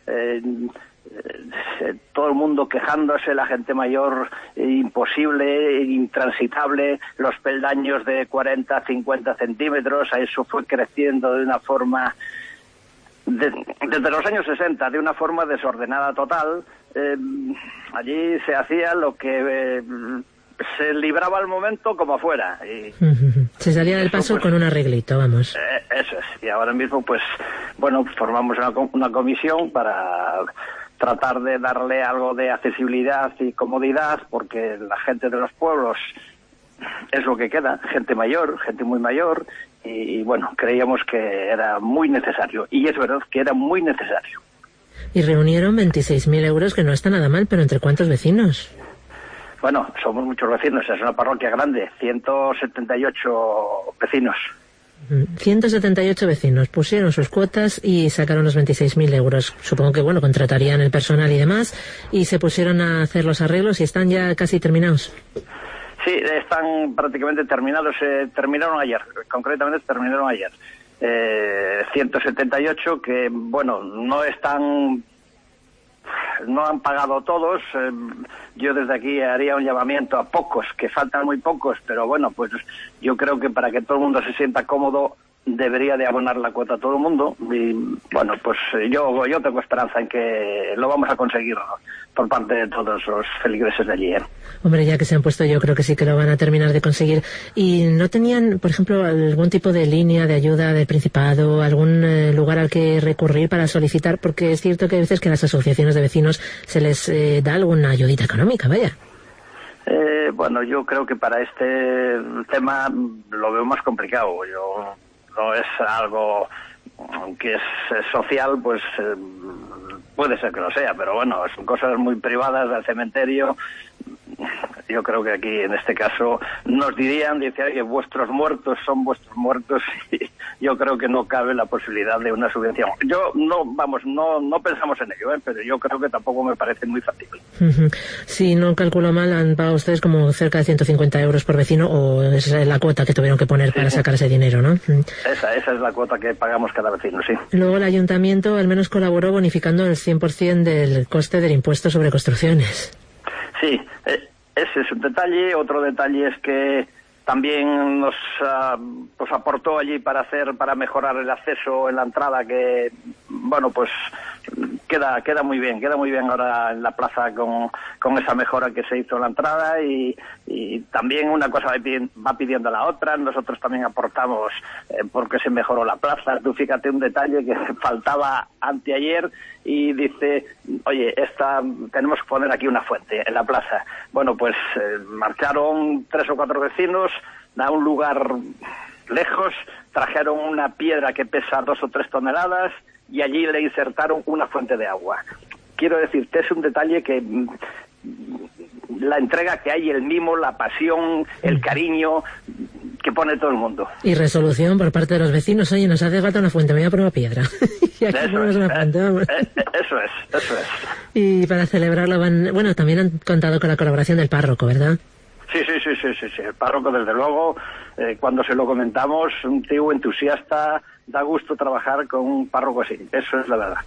todo el mundo quejándose, la gente mayor imposible, intransitable, los peldaños de 40, 50 centímetros, eso fue creciendo de una forma... Desde los años 60, de una forma desordenada total. Allí se hacía lo que se libraba al momento como fuera. Se salía del paso pues, con un arreglito, vamos. Eso es. Y ahora mismo, pues, bueno, formamos una comisión para tratar de darle algo de accesibilidad y comodidad, porque la gente de los pueblos es lo que queda, gente mayor, gente muy mayor, y bueno, creíamos que era muy necesario, y es verdad que era muy necesario. Y reunieron 26.000 euros, que no está nada mal, pero ¿entre cuántos vecinos? Bueno, somos muchos vecinos, es una parroquia grande, 178 vecinos. 178 vecinos pusieron sus cuotas y sacaron los 26.000 euros. Supongo que, bueno, contratarían el personal y demás, y se pusieron a hacer los arreglos y están ya casi terminados. Sí, están prácticamente terminados, terminaron ayer, concretamente terminaron ayer. 178 que, bueno, no han pagado todos. Yo desde aquí haría un llamamiento a pocos, que faltan muy pocos, pero bueno, pues yo creo que para que todo el mundo se sienta cómodo debería de abonar la cuota a todo el mundo, y bueno, pues yo tengo esperanza en que lo vamos a conseguir por parte de todos los feligreses de allí. Hombre, ya que se han puesto, yo creo que sí que lo van a terminar de conseguir. ¿Y no tenían, por ejemplo, algún tipo de línea de ayuda del Principado, algún lugar al que recurrir para solicitar? Porque es cierto que hay veces que a las asociaciones de vecinos se les da alguna ayudita económica, vaya. Bueno, yo creo que para este tema lo veo más complicado. No es algo que es social, pues puede ser que lo sea, pero bueno, son cosas muy privadas del cementerio. Yo creo que aquí, en este caso, nos dirían, oye, vuestros muertos son vuestros muertos, y yo creo que no cabe la posibilidad de una subvención. No pensamos en ello, pero yo creo que tampoco me parece muy factible. Si no calculo mal, han pagado ustedes como cerca de 150 euros por vecino, o esa es la cuota que tuvieron que poner para sacar ese dinero, ¿no? Esa es la cuota que pagamos cada vecino, sí. Luego el ayuntamiento al menos colaboró bonificando el 100% del coste del impuesto sobre construcciones. Sí, ese es un detalle. Otro detalle es que también nos aportó allí para mejorar el acceso en la entrada, que bueno, pues queda muy bien ahora en la plaza con esa mejora que se hizo en la entrada, y también una cosa va pidiendo la otra. Nosotros también aportamos porque se mejoró la plaza. Tú fíjate un detalle que faltaba anteayer, y dice, oye, tenemos que poner aquí una fuente en la plaza. Bueno, pues marcharon 3 o 4 vecinos a un lugar lejos, trajeron una piedra que pesa 2 o 3 toneladas y allí le insertaron una fuente de agua. Quiero decirte, es un detalle que la entrega que hay, el mimo, la pasión, el cariño que pone todo el mundo. Y resolución por parte de los vecinos, oye, nos hace falta una fuente, me voy a poner una piedra. Y aquí ponemos una fuente, vamos. Eso es. Y para celebrarlo también han contado con la colaboración del párroco, ¿verdad? Sí. El párroco, desde luego, cuando se lo comentamos, un tío entusiasta, da gusto trabajar con un párroco así, eso es la verdad.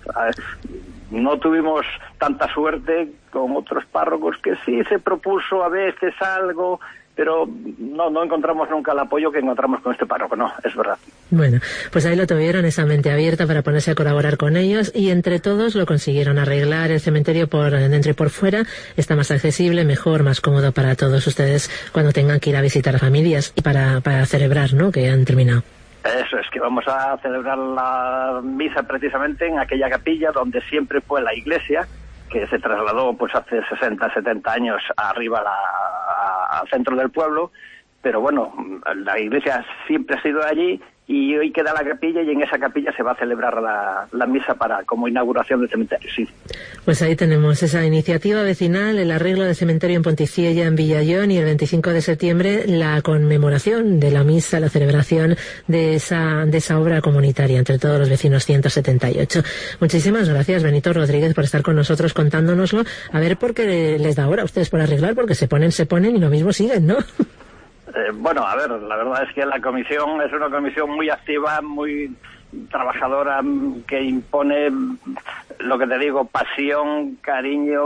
No tuvimos tanta suerte con otros párrocos, que sí se propuso a veces algo, pero no encontramos nunca el apoyo que encontramos con este párroco, no, es verdad. Bueno, pues ahí lo tuvieron, esa mente abierta para ponerse a colaborar con ellos, y entre todos lo consiguieron arreglar. El cementerio por dentro y por fuera está más accesible, mejor, más cómodo para todos ustedes cuando tengan que ir a visitar a familias y para celebrar, ¿no?, que han terminado. Eso es, que vamos a celebrar la misa precisamente en aquella capilla donde siempre fue la iglesia, que se trasladó pues hace 60, 70 años arriba al centro del pueblo, pero bueno, la iglesia siempre ha sido allí, y hoy queda la capilla, y en esa capilla se va a celebrar la misa como inauguración del cementerio, sí. Pues ahí tenemos esa iniciativa vecinal, el arreglo del cementerio en Ponticilla, en Villallón, y el 25 de septiembre la conmemoración de la misa, la celebración de esa obra comunitaria entre todos los vecinos 178. Muchísimas gracias, Benito Rodríguez, por estar con nosotros contándonoslo. A ver por qué les da ahora a ustedes por arreglar, porque se ponen y lo mismo siguen, ¿no? Bueno, a ver, la verdad es que la comisión es una comisión muy activa, muy trabajadora, que impone, lo que te digo, pasión, cariño,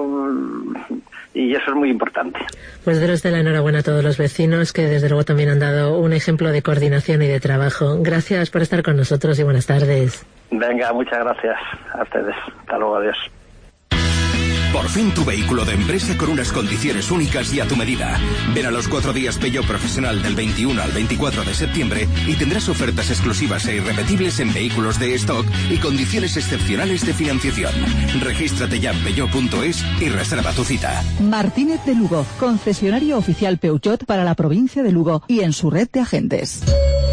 y eso es muy importante. Pues daros de la enhorabuena a todos los vecinos, que desde luego también han dado un ejemplo de coordinación y de trabajo. Gracias por estar con nosotros y buenas tardes. Venga, muchas gracias a ustedes. Hasta luego, adiós. Por fin tu vehículo de empresa con unas condiciones únicas y a tu medida. Ven a los 4 días Peugeot Profesional del 21 al 24 de septiembre y tendrás ofertas exclusivas e irrepetibles en vehículos de stock y condiciones excepcionales de financiación. Regístrate ya en peugeot.es y reserva tu cita. Martínez de Lugo, concesionario oficial Peugeot para la provincia de Lugo y en su red de agentes.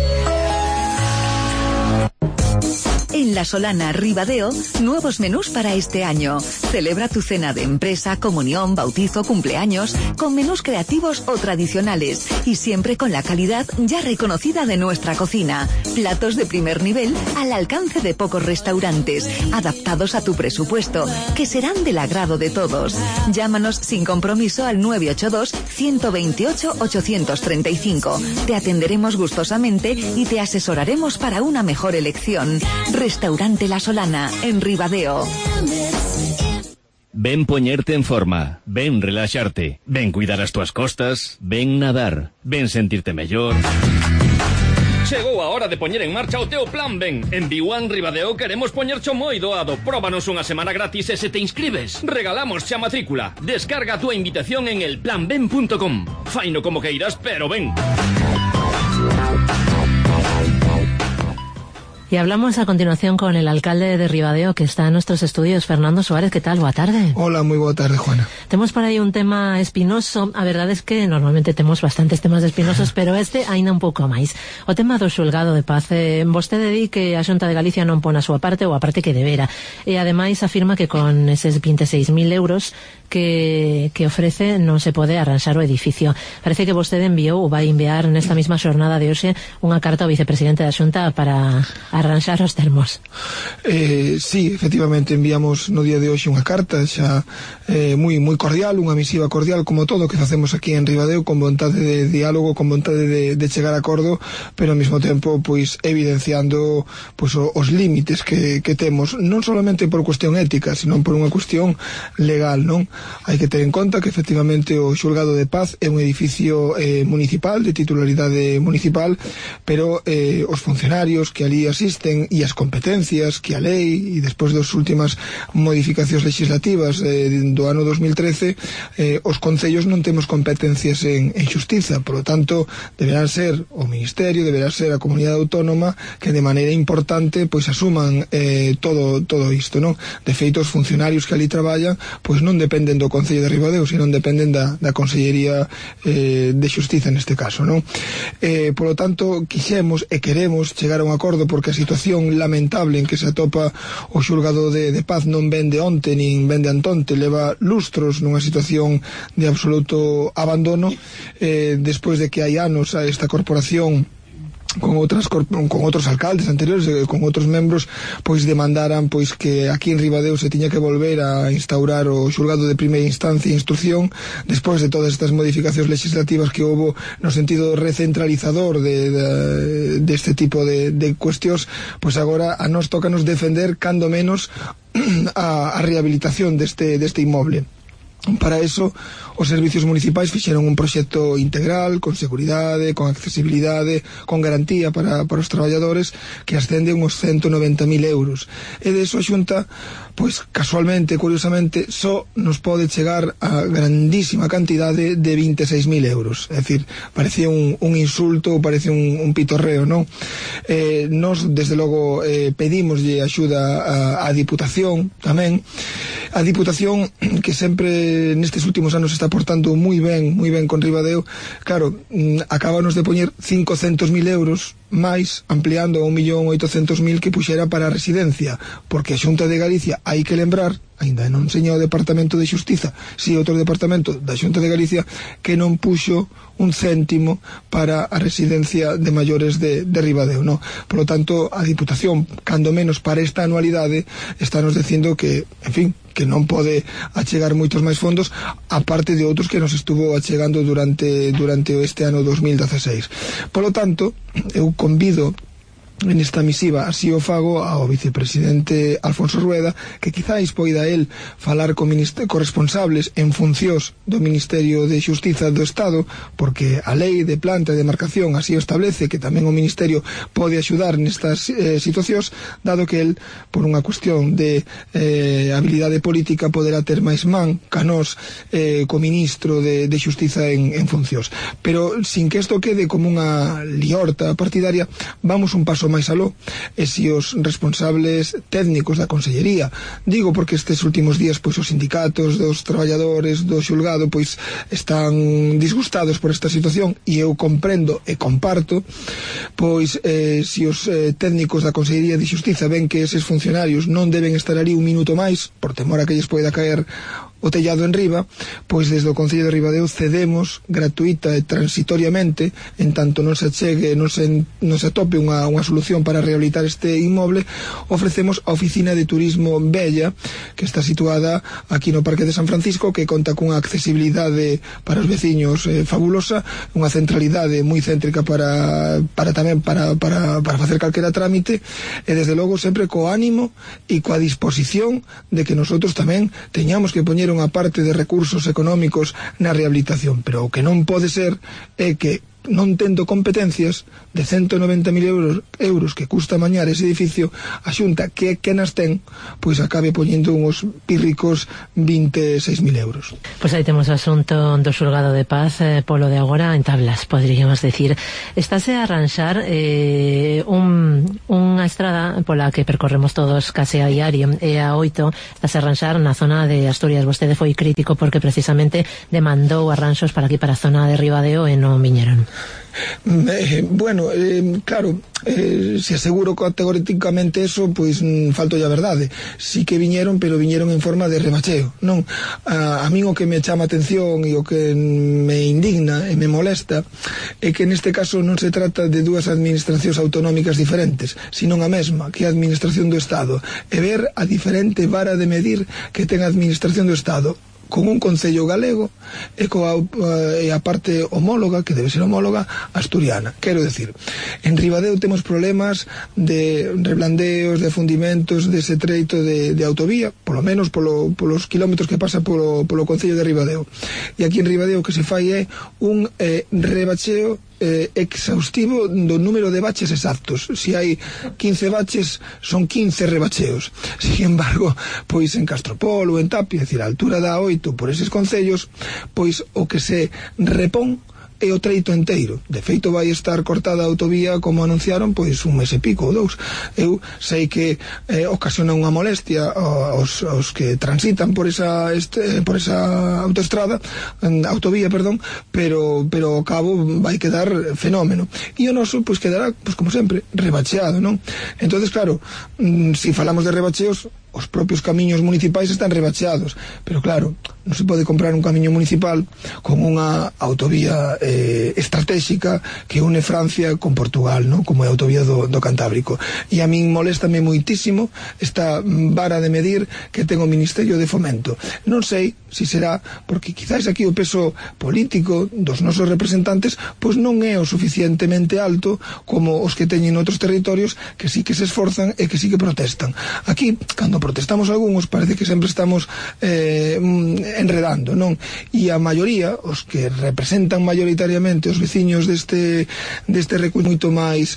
En La Solana, Ribadeo, nuevos menús para este año. Celebra tu cena de empresa, comunión, bautizo, cumpleaños, con menús creativos o tradicionales, y siempre con la calidad ya reconocida de nuestra cocina. Platos de primer nivel al alcance de pocos restaurantes, adaptados a tu presupuesto, que serán del agrado de todos. Llámanos sin compromiso al 982-128-835. Te atenderemos gustosamente y te asesoraremos para una mejor elección. Restaurante La Solana, en Ribadeo. Ven poñerte en forma, ven relaxarte, ven cuidar as tuas costas, ven nadar, ven sentirte mellor. Chegou a hora de poñer en marcha o teu plan Ben. En B1 Ribadeo queremos poñercho moi doado. Próbanos unha semana gratis e se te inscribes, regalamos xa matrícula. Descarga a túa invitación en elplanben.com. Faino como queiras, pero ven. Y hablamos a continuación con el alcalde de Ribadeo, que está en nuestros estudios, Fernando Suárez. ¿Qué tal? Boa tarde. Hola, moi boa tarde, Juana. Temos por aí un tema espinoso. A verdade es que normalmente temos bastantes temas espinosos, pero este aínda un pouco máis. O tema do xulgado de paz. Vostede di que a Xunta de Galicia non pon a súa parte ou a parte que debera. E ademais afirma que con eses 26.000 euros que ofrece non se pode arranxar o edificio. Parece que vostede enviou ou vai enviar nesta mesma xornada de hoxe unha carta ao vicepresidente da Xunta para arranxar os termos. Sí, efectivamente enviamos no día de hoxe unha carta xa moi cordial, unha misiva cordial como todo que facemos aquí en Ribadeo, con vontade de diálogo, con vontade de chegar a acordo, pero ao mesmo tempo pois evidenciando pois os límites que temos, non solamente por cuestión ética, sino por unha cuestión legal, non? Hai que ter en conta que efectivamente o xulgado de paz é un edificio municipal, de titularidade municipal, pero os funcionarios que ali asisten e as competencias que a lei e despois das últimas modificacións legislativas do ano 2013 os concellos non temos competencias en xustiza, por lo tanto deberán ser o Ministerio, deberá ser a comunidade autónoma que de maneira importante pois asuman todo isto, non? De feito, os funcionarios que ali traballan pois non dependen do Concello de Ribadeo, sino dependen da Consellería de Xustiza neste caso, non? Por lo tanto, quixemos e queremos chegar a un acordo porque a situación lamentable en que se atopa o xulgado de paz non vende onte nin vende antonte, leva lustros nunha situación de absoluto abandono, despois de que hai anos a esta corporación con outros alcaldes anteriores, con outros membros, pois demandaran pois que aquí en Ribadeo se tiña que volver a instaurar o xulgado de primeira instancia e instrucción despois de todas estas modificacións legislativas que houbo no sentido recentralizador deste tipo de cuestións. Pois agora a nós tócanos defender cando menos a rehabilitación deste inmoble. Para eso, os servicios municipais fixeron un proxecto integral, con seguridade, con accesibilidade, con garantía para os traballadores, que ascende uns 190.000 euros. E de eso a Xunta, pois casualmente, curiosamente, só nos pode chegar a grandísima cantidade de 26.000 euros. É dicir, parecía un insulto, parece un pitorreo, non? Nos, desde logo, pedimoslle axuda á Diputación tamén. A Diputación, que sempre nestes últimos anos está portando moi ben con Ribadeo, claro, acábanos de poñer 500.000 euros máis, ampliando a 1.800.000 que puxera para a residencia, porque a Xunta de Galicia, hai que lembrar, ainda non seña o Departamento de Xustiza, si outro departamento da Xunta de Galicia, que non puxo un céntimo para a residencia de maiores de Ribadeo, no? Por lo tanto, a Diputación, cando menos para esta anualidade, estános dicindo que, en fin, que non pode achegar moitos máis fondos, aparte de outros que nos estuvo achegando durante este ano 2016. Por lo tanto, eu convido en esta misiva, así o fago, ao vicepresidente Alfonso Rueda, que quizáis poida el falar con responsables en funcións do Ministerio de Xustiza do Estado, porque a lei de planta e demarcación así o establece, que tamén o Ministerio pode axudar nestas situacións, dado que el, por unha cuestión de habilidade política, poderá ter máis man ca nós co Ministro de Xustiza en funcións. Pero sin que isto quede como unha liorta partidaria, vamos un paso máis aló, e se os responsables técnicos da Consellería, digo porque estes últimos días pois os sindicatos dos traballadores do xulgado pois están disgustados por esta situación, e eu comprendo e comparto, pois se os técnicos da Consellería de Xustiza ven que eses funcionarios non deben estar ali un minuto máis por temor a que lles poida caer o tellado en riba, pois desde o Concello de Ribadeo cedemos gratuita e transitoriamente, en tanto non se achegue, non se atope unha solución para rehabilitar este inmoble, ofrecemos a Oficina de Turismo Bella, que está situada aquí no Parque de San Francisco, que conta cunha accesibilidade para os veciños fabulosa, unha centralidade moi céntrica para facer calquera trámite, e desde logo sempre co ánimo e coa disposición de que nosotros tamén teñamos que poñer unha parte de recursos económicos na rehabilitación, pero o que non pode ser é que non tendo competencias de 190.000 euros que custa mañar ese edificio, a Xunta que nas ten, pois acabe poñendo uns pírricos 26.000 euros. Pois aí temos o asunto do xulgado de paz, polo de agora en tablas, podríamos decir. Estáse a arranxar unha estrada pola que percorremos todos case a diario, e a 8 estáse a arranxar na zona de Asturias. Vostede foi crítico porque precisamente demandou arranxos para aquí, para a zona de Ribadeo, e non viñeron. Claro, se aseguro categóricamente eso, pois falto a verdade. Sí que viñeron, pero viñeron en forma de rebacheo, non? A min o que me chama atención e o que me indigna e me molesta é que neste caso non se trata de dúas administracións autonómicas diferentes, sino a mesma, que é a administración do Estado, e ver a diferente vara de medir que ten a administración do Estado con un concello galego e a parte homóloga, que debe ser homóloga, asturiana. Quero decir, en Ribadeo temos problemas de reblandeos, de afundimentos dese treito de autovía, polo menos polos kilómetros que pasa polo concello de Ribadeo. E aquí en Ribadeo o que se fai é un rebacheo exhaustivo do número de baches exactos. Se hai 15 baches, son 15 rebacheos. Sin embargo, pois en Castropol ou en Tapia, é dicir, a altura da 8 por eses concellos, pois o que se repón é o treito enteiro. De feito, vai estar cortada a autovía, como anunciaron, pois un mes e pico ou 2. Eu sei que ocasiona unha molestia aos que transitan por esa autovía, pero ao cabo vai quedar fenómeno. E o noso, pois, quedará, pois, como sempre, rebacheado, non? Entonces, claro, se falamos de rebacheos, os propios camiños municipais están rebacheados, pero claro, non se pode comprar un camiño municipal con unha autovía estratégica que une Francia con Portugal, non? Como é a autovía do Cantábrico. E a min moléstame moitísimo esta vara de medir que ten o Ministerio de Fomento. Non sei se será porque quizás aquí o peso político dos nosos representantes pois non é o suficientemente alto como os que teñen outros territorios que sí que se esforzan e que sí que protestan. Aquí, cando protestamos algúns, parece que sempre estamos enredando, non? E a maioría, os que representan maioritariamente os veciños deste recuo moito máis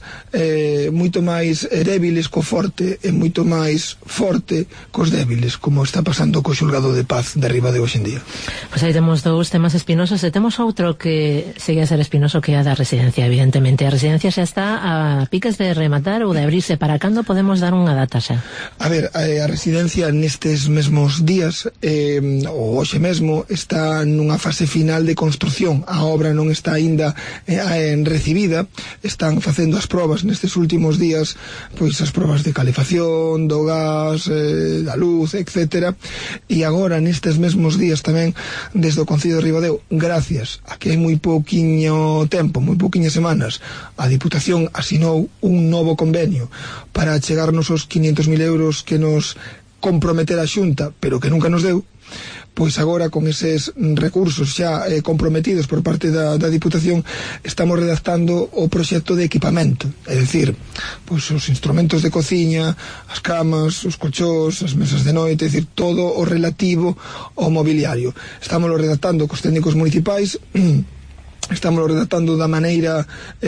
débiles co forte e moito máis forte cos débiles, como está pasando co xulgado de paz de Ribadeo hoxe en día. Pois aí temos dous temas espinosos e temos outro que segue a ser espinoso, que é a da residencia, evidentemente. A residencia xa está a piques de rematar ou de abrirse. Para cando podemos dar unha data xa? A ver, a residencia nestes mesmos días ou hoxe mesmo está nunha fase final de construción. A obra non está aínda recibida, están facendo as probas nestes últimos días, pois as probas de calefacción, do gas, da luz, etc. E agora nestes mesmos días tamén desde o Concello de Ribadeo, gracias a que hai moi pouquiño tempo, moi pouquiñas semanas, a Diputación asinou un novo convenio para chegarnos os 500.000 euros que nos comprometera a Xunta, pero que nunca nos deu. Pois agora, con eses recursos xa comprometidos por parte da Diputación, estamos redactando o proxecto de equipamento, é dicir, pois os instrumentos de cociña, as camas, os colchós, as mesas de noite, é dicir, todo o relativo ao mobiliario. Estamos redactando cos técnicos municipais, estamos redactando da maneira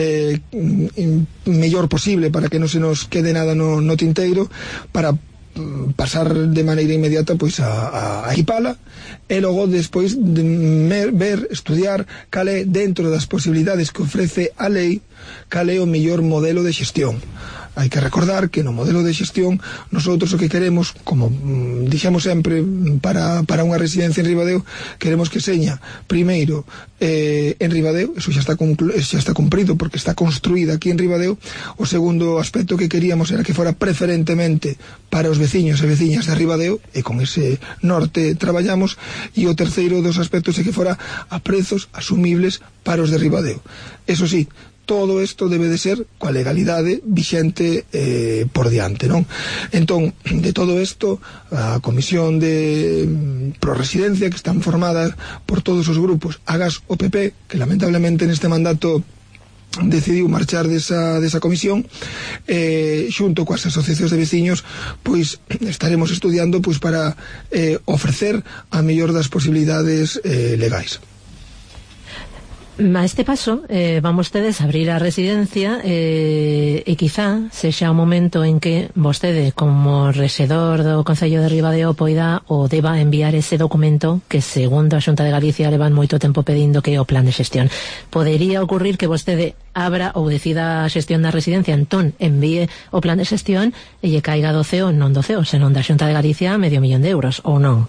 mellor posible para que non se nos quede nada no tinteiro, para pasar de maneira inmediata pois a equipala e logo despois de ver, estudiar cal é, dentro das posibilidades que ofrece a lei, cal é o mellor modelo de xestión. Hai que recordar que no modelo de xestión nosotros o que queremos, como dixemos sempre, para unha residencia en Ribadeo, queremos que seña primeiro en Ribadeo, eso xa está cumprido porque está construída aquí en Ribadeo. O segundo aspecto que queríamos era que fora preferentemente para os veciños e veciñas de Ribadeo, e con ese norte traballamos. E o terceiro dos aspectos é que fora a prezos asumibles para os de Ribadeo. Eso sí, todo isto debe de ser coa legalidade vixente por diante, non? Entón, de todo isto, a Comisión de Proresidencia, que están formadas por todos os grupos, agás o PP, que lamentablemente neste mandato decidiu marchar desa comisión, xunto coas asociacións de veciños, pois estaremos estudiando pois para ofrecer a mellor das posibilidades legais. A este paso van vostedes a abrir a residencia e quizá sexa o momento en que vostede, como rexedor do Concello de Ribadeo, poida ou deba enviar ese documento que, segundo a Xunta de Galicia, levan moito tempo pedindo, que é o plan de xestión. Podería ocurrir que vostede abra ou decida a xestión da residencia, entón envíe o plan de xestión e lle caiga do CEO, non do CEO, senón da Xunta de Galicia, €500.000, ou non?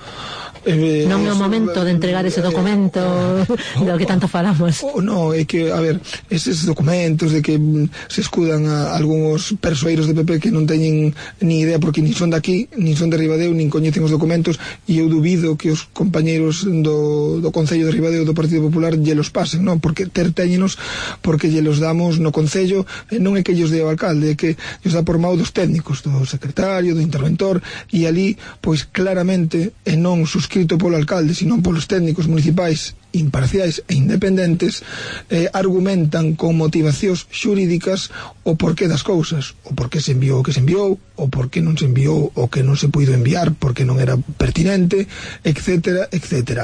Non é o momento de entregar ese documento do que tanto falamos. No, é que, a ver, eses documentos de que se escudan a algúns persoeiros de PP que non teñen ni idea, porque nin son daqui, nin son de Ribadeo, nin coñecen os documentos, e eu dubido que os compañeiros do Concello de Ribadeo do Partido Popular lle los pasen, non? Porque téñenos, porque lle los damos no Concello, non é que lles dé o alcalde, é que lles dá por mao dos técnicos, do secretario, do interventor, e ali, pois claramente, e non suscrito polo alcalde, sino polos técnicos municipais imparciais e independentes, argumentan con motivacións xurídicas o porqué das cousas, o porqué se enviou o que se enviou, o porqué non se enviou o que non se puido enviar porque non era pertinente, etcétera, etcétera.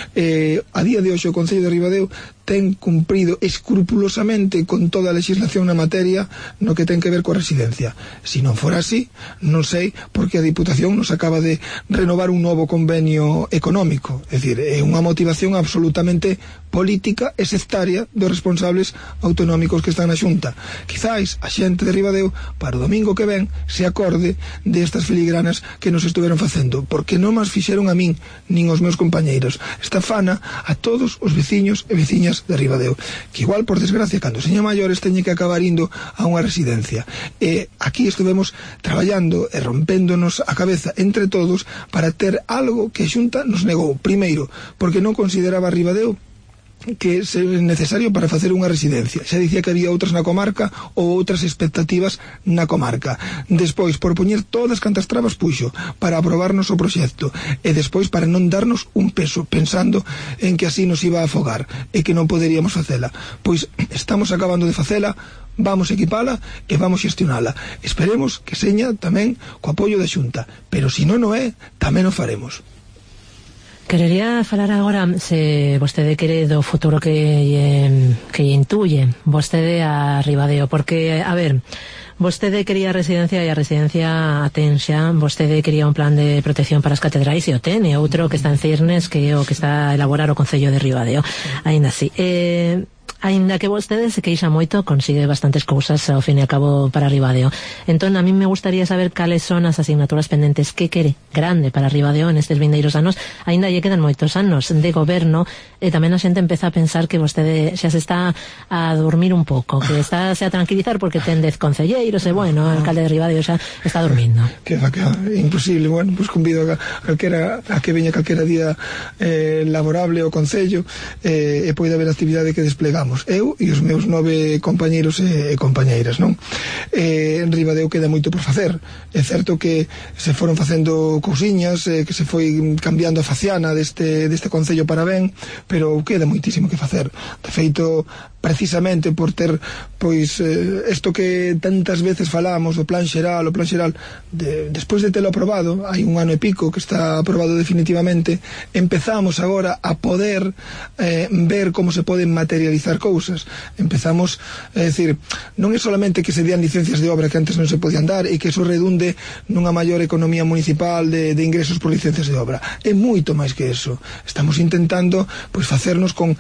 A día de hoxe o Concello de Ribadeo ten cumprido escrupulosamente con toda a legislación na materia no que ten que ver coa residencia. Se non fora así, non sei porque a Diputación nos acaba de renovar un novo convenio económico. É dicir, é unha motivación absolutamente política e sectaria dos responsables autonómicos que están na Xunta. Quizáis a xente de Ribadeo para o domingo que ven se acorde destas filigranas que nos estuveron facendo, porque non mas fixeron a min nin os meus compañeiros. Esta fana a todos os veciños e veciñas de Ribadeo, que igual, por desgracia, cando seña maiores teñen que acabar indo a unha residencia. E aquí estuvemos traballando e rompéndonos a cabeza entre todos para ter algo que a Xunta nos negou. Primeiro, porque non consideraba Ribadeo que é necesario para facer unha residencia. Xa dicía que había outras na comarca ou outras expectativas na comarca. Despois, por poñer todas cantas trabas puxo para aprobarnos o proxecto, e despois para non darnos un peso, pensando en que así nos iba a afogar e que non poderíamos facela. Pois estamos acabando de facela, vamos equipala e vamos xestionala. Esperemos que seña tamén co apoio da Xunta, pero se non o é, tamén o faremos. Querería falar agora, se vostede quere, do futuro que lle intuye vostede a Ribadeo, porque, a ver, vostede quería residencia e a residencia a ten xa, vostede quería un plan de protección para as catedrais e o ten, e outro que está en ciernes, que é o que está a elaborar o Concello de Ribadeo, aínda así. Aínda que vostede se queixa moito, consigue bastantes cousas ao fin e ao cabo para Ribadeo. Entón, a mí me gustaría saber cales son as asignaturas pendentes que quere grande para Ribadeo nestes vindeiros anos. Aínda lle quedan moitos anos de goberno, e tamén a xente empeza a pensar que vostede xa se está a dormir un pouco, que está a tranquilizar porque ten 10 concelleiros, e bueno, o alcalde de Ribadeo xa está dormindo. Que imposible. Bueno, pues convido a que veña calquera día laborable ao Concello e poida haber actividade que desplegamos eu e os meus 9 compañeiros e compañeiras, non? En Ribadeo queda moito por facer. É certo que se foron facendo cousiñas, que se foi cambiando a faciana deste Concello para ben, pero queda moitísimo que facer. De feito, precisamente por ter, pois, isto que tantas veces falamos, o plan xeral, despois de telo aprobado, hai un ano e pico que está aprobado definitivamente, empezamos agora a poder ver como se poden materializar cousas. Empezamos a decir, non é solamente que se dean licencias de obra que antes non se podían dar e que eso redunde nunha maior economía municipal de ingresos por licencias de obra. É moito máis que eso. Estamos intentando, pois, facernos con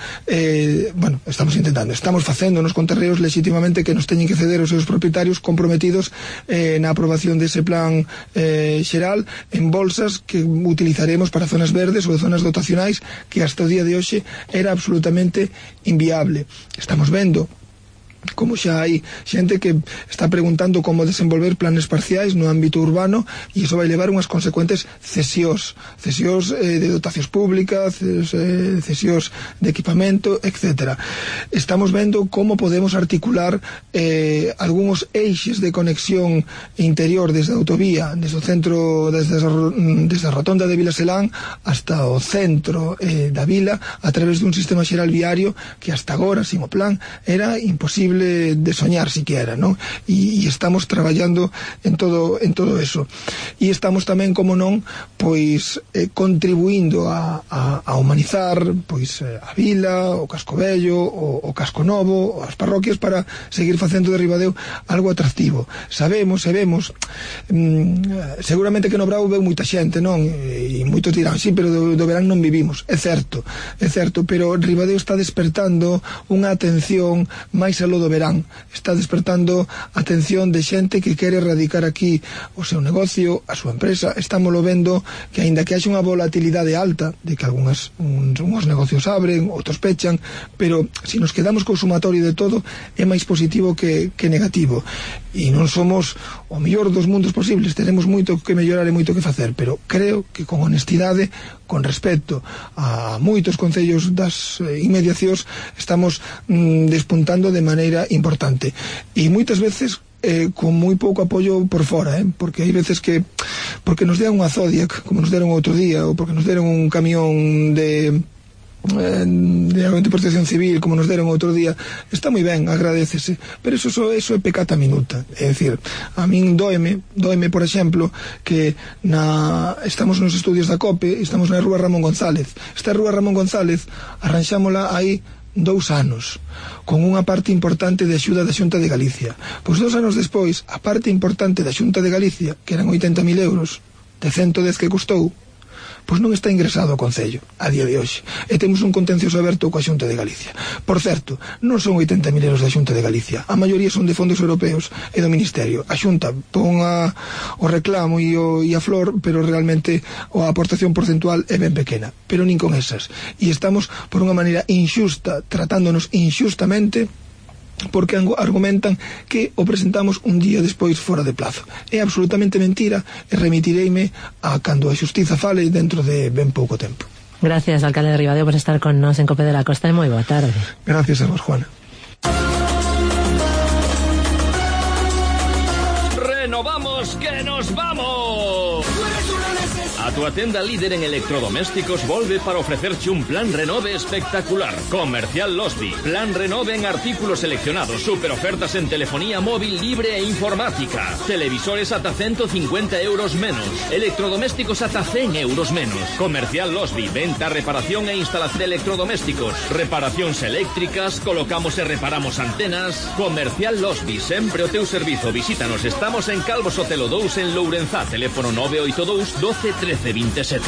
estamos facéndonos con terreos legítimamente que nos teñen que ceder os seus propietarios comprometidos na aprobación dese plan xeral en bolsas que utilizaremos para zonas verdes ou zonas dotacionais, que hasta o día de hoxe era absolutamente inviable. Estamos vendo como xa hai xente que está preguntando como desenvolver planes parciais no ámbito urbano, e iso vai levar unhas consecuentes cesións de dotacións públicas, cesións de equipamento, etc. Estamos vendo como podemos articular algúns eixes de conexión interior desde a autovía, desde o centro, desde a rotonda de Vilaselán hasta o centro da vila, a través dun sistema xeral viario que hasta agora, sin o plan, era imposible imposible de soñar siquiera, ¿no? E estamos traballando en todo eso. E estamos tamén, como non, pois contribuindo a humanizar pois a vila, o casco vello, o casco novo, as parroquias, para seguir facendo de Ribadeo algo atractivo. Sabemos e vemos, seguramente que no Bravo veu moita xente, non? E moitos dirán, sí, pero do verán non vivimos. É certo, pero Ribadeo está despertando unha atención máis aló do verán. Está despertando atención de xente que quere radicar aquí o seu negocio, a súa empresa. Estámoslo vendo que, aínda que haxe unha volatilidade alta, de que uns negocios abren, outros pechan, pero se nos quedamos co sumatorio de todo, é máis positivo que negativo. E non somos o mellor dos mundos posibles, tenemos moito que mellorar e moito que facer, pero creo que con honestidade, con respecto a moitos concellos das inmediacións, estamos despuntando de maneira importante. E moitas veces con moi pouco apoio por fora, porque hai veces que porque nos deran unha Zodiac, como nos deron outro día, ou porque nos deron un camión de protección civil, como nos deron outro día, está moi ben, agradécese, pero eso é pecata minuta. É dicir, a min doeme, por exemplo, que estamos nos estudios da COPE, estamos na Rúa Ramón González. Esta Rúa Ramón González arranxámola aí 2 anos, con unha parte importante de axuda da Xunta de Galicia. Pois 2 anos despois, a parte importante da Xunta de Galicia, que eran 80.000 euros, de 110 que custou, pois non está ingresado ao Concello a día de hoxe, e temos un contencioso aberto coa Xunta de Galicia. Por certo, non son 80.000 euros da Xunta de Galicia, a maioría son de fondos europeos e do Ministerio. A Xunta pon o reclamo e a flor, pero realmente a aportación porcentual é ben pequena, pero nin con esas. E estamos, por unha maneira injusta, tratándonos injustamente, porque argumentan que o presentamos un día despois fora de plazo. É absolutamente mentira, e remitireime a cando a xustiza fale dentro de ben pouco tempo. Gracias, alcalde de Ribadeo, por estar con nos en Cope de la Costa, e moi boa tarde. Gracias a vos, Juana. ¡Renovamos que nos vamos! A tu tenda líder en electrodomésticos volve para ofrecerche un plan renove espectacular. Comercial Losby. Plan renove en artículos seleccionados. Super ofertas en telefonía móvil libre e informática. Televisores ata 150 euros menos. Electrodomésticos ata 100 euros menos. Comercial Losby. Venta, reparación e instalación de electrodomésticos. Reparacións eléctricas. Colocamos e reparamos antenas. Comercial Losby. Sempre o teu servizo. Visítanos. Estamos en Calvo Sotelo 2 en Lourenzá. Teléfono 982 12 13 27.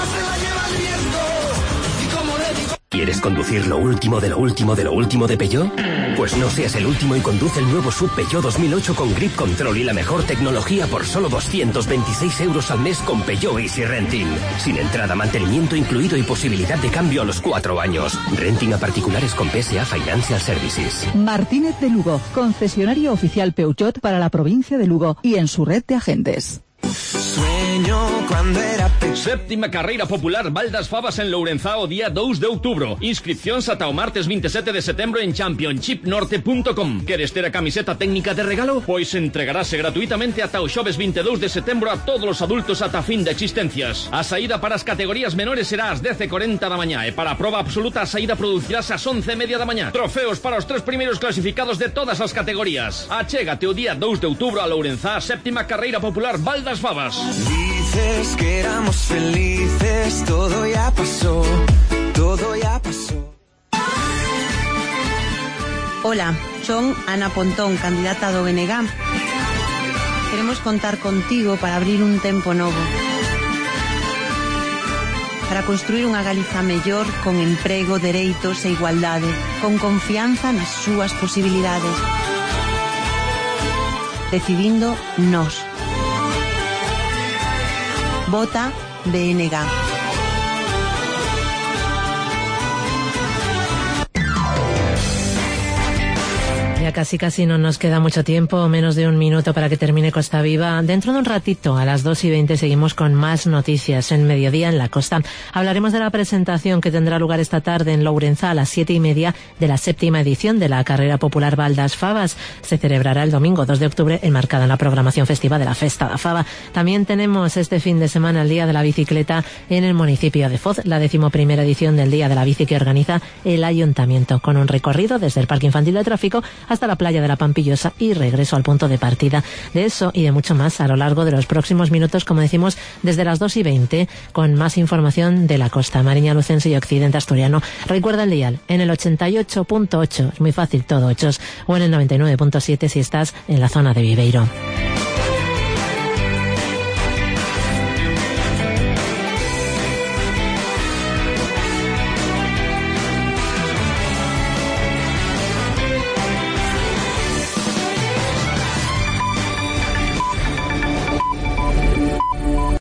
¿Quieres conducir lo último de lo último de lo último de Peugeot? Pues no seas el último y conduce el nuevo SUV Peugeot 2008 con Grip Control y la mejor tecnología por solo 226 euros al mes con Peugeot Easy Renting. Sin entrada, mantenimiento incluido y posibilidad de cambio a los 4 años. Renting a particulares con PSA Financial Services. Martínez de Lugo, concesionario oficial Peugeot para la provincia de Lugo y en su red de agentes. Sueño cuando era Séptima Carreira Popular Baldas Favas en Lourenzá o día 2 de outubro. Inscripcións ata o martes 27 de setembro en championshipnorte.com. Queres ter a camiseta técnica de regalo? Pois entregarase gratuitamente ata o xoves 22 de setembro a todos os adultos ata fin de existencias. A saída para as categorías menores será ás 10:40 da mañá e para a proba absoluta a saída producirase ás 11:30 da mañá. Trofeos para os 3 primeiros clasificados de todas as categorías. Achégate o día 2 de outubro a Lourenzá, Séptima Carreira Popular Baldas Favas. Dices que éramos felices, todo ya pasó, todo ya pasó. Hola, son Ana Pontón, candidata do BNG. Queremos contar contigo para abrir un tempo novo, para construir unha Galiza mellor, con emprego, dereitos e igualdade, con confianza nas súas posibilidades. Decidindo nós. Vota BNG. Ya casi no nos queda mucho tiempo, menos de un minuto para que termine Costa Viva. Dentro de un ratito, a las 2:20, seguimos con más noticias en Mediodía en la Costa. Hablaremos de la presentación que tendrá lugar esta tarde en Lourenzá a las 7:30 de la 7ª edición de la Carrera Popular Baldas Favas. Se celebrará el domingo 2 de octubre, enmarcada en la programación festiva de la Festa da Fava. También tenemos este fin de semana el Día de la Bicicleta en el municipio de Foz, la 11ª edición del Día de la Bici que organiza el Ayuntamiento, con un recorrido desde el Parque Infantil de Tráfico hasta hasta la playa de la Pampillosa y regreso al punto de partida. De eso y de mucho más a lo largo de los próximos minutos, como decimos, desde las 2:20, con más información de la costa mariña lucense y occidente asturiano. Recuerda el dial en el 88.8, es muy fácil, todo 8, o en el 99.7 si estás en la zona de Viveiro.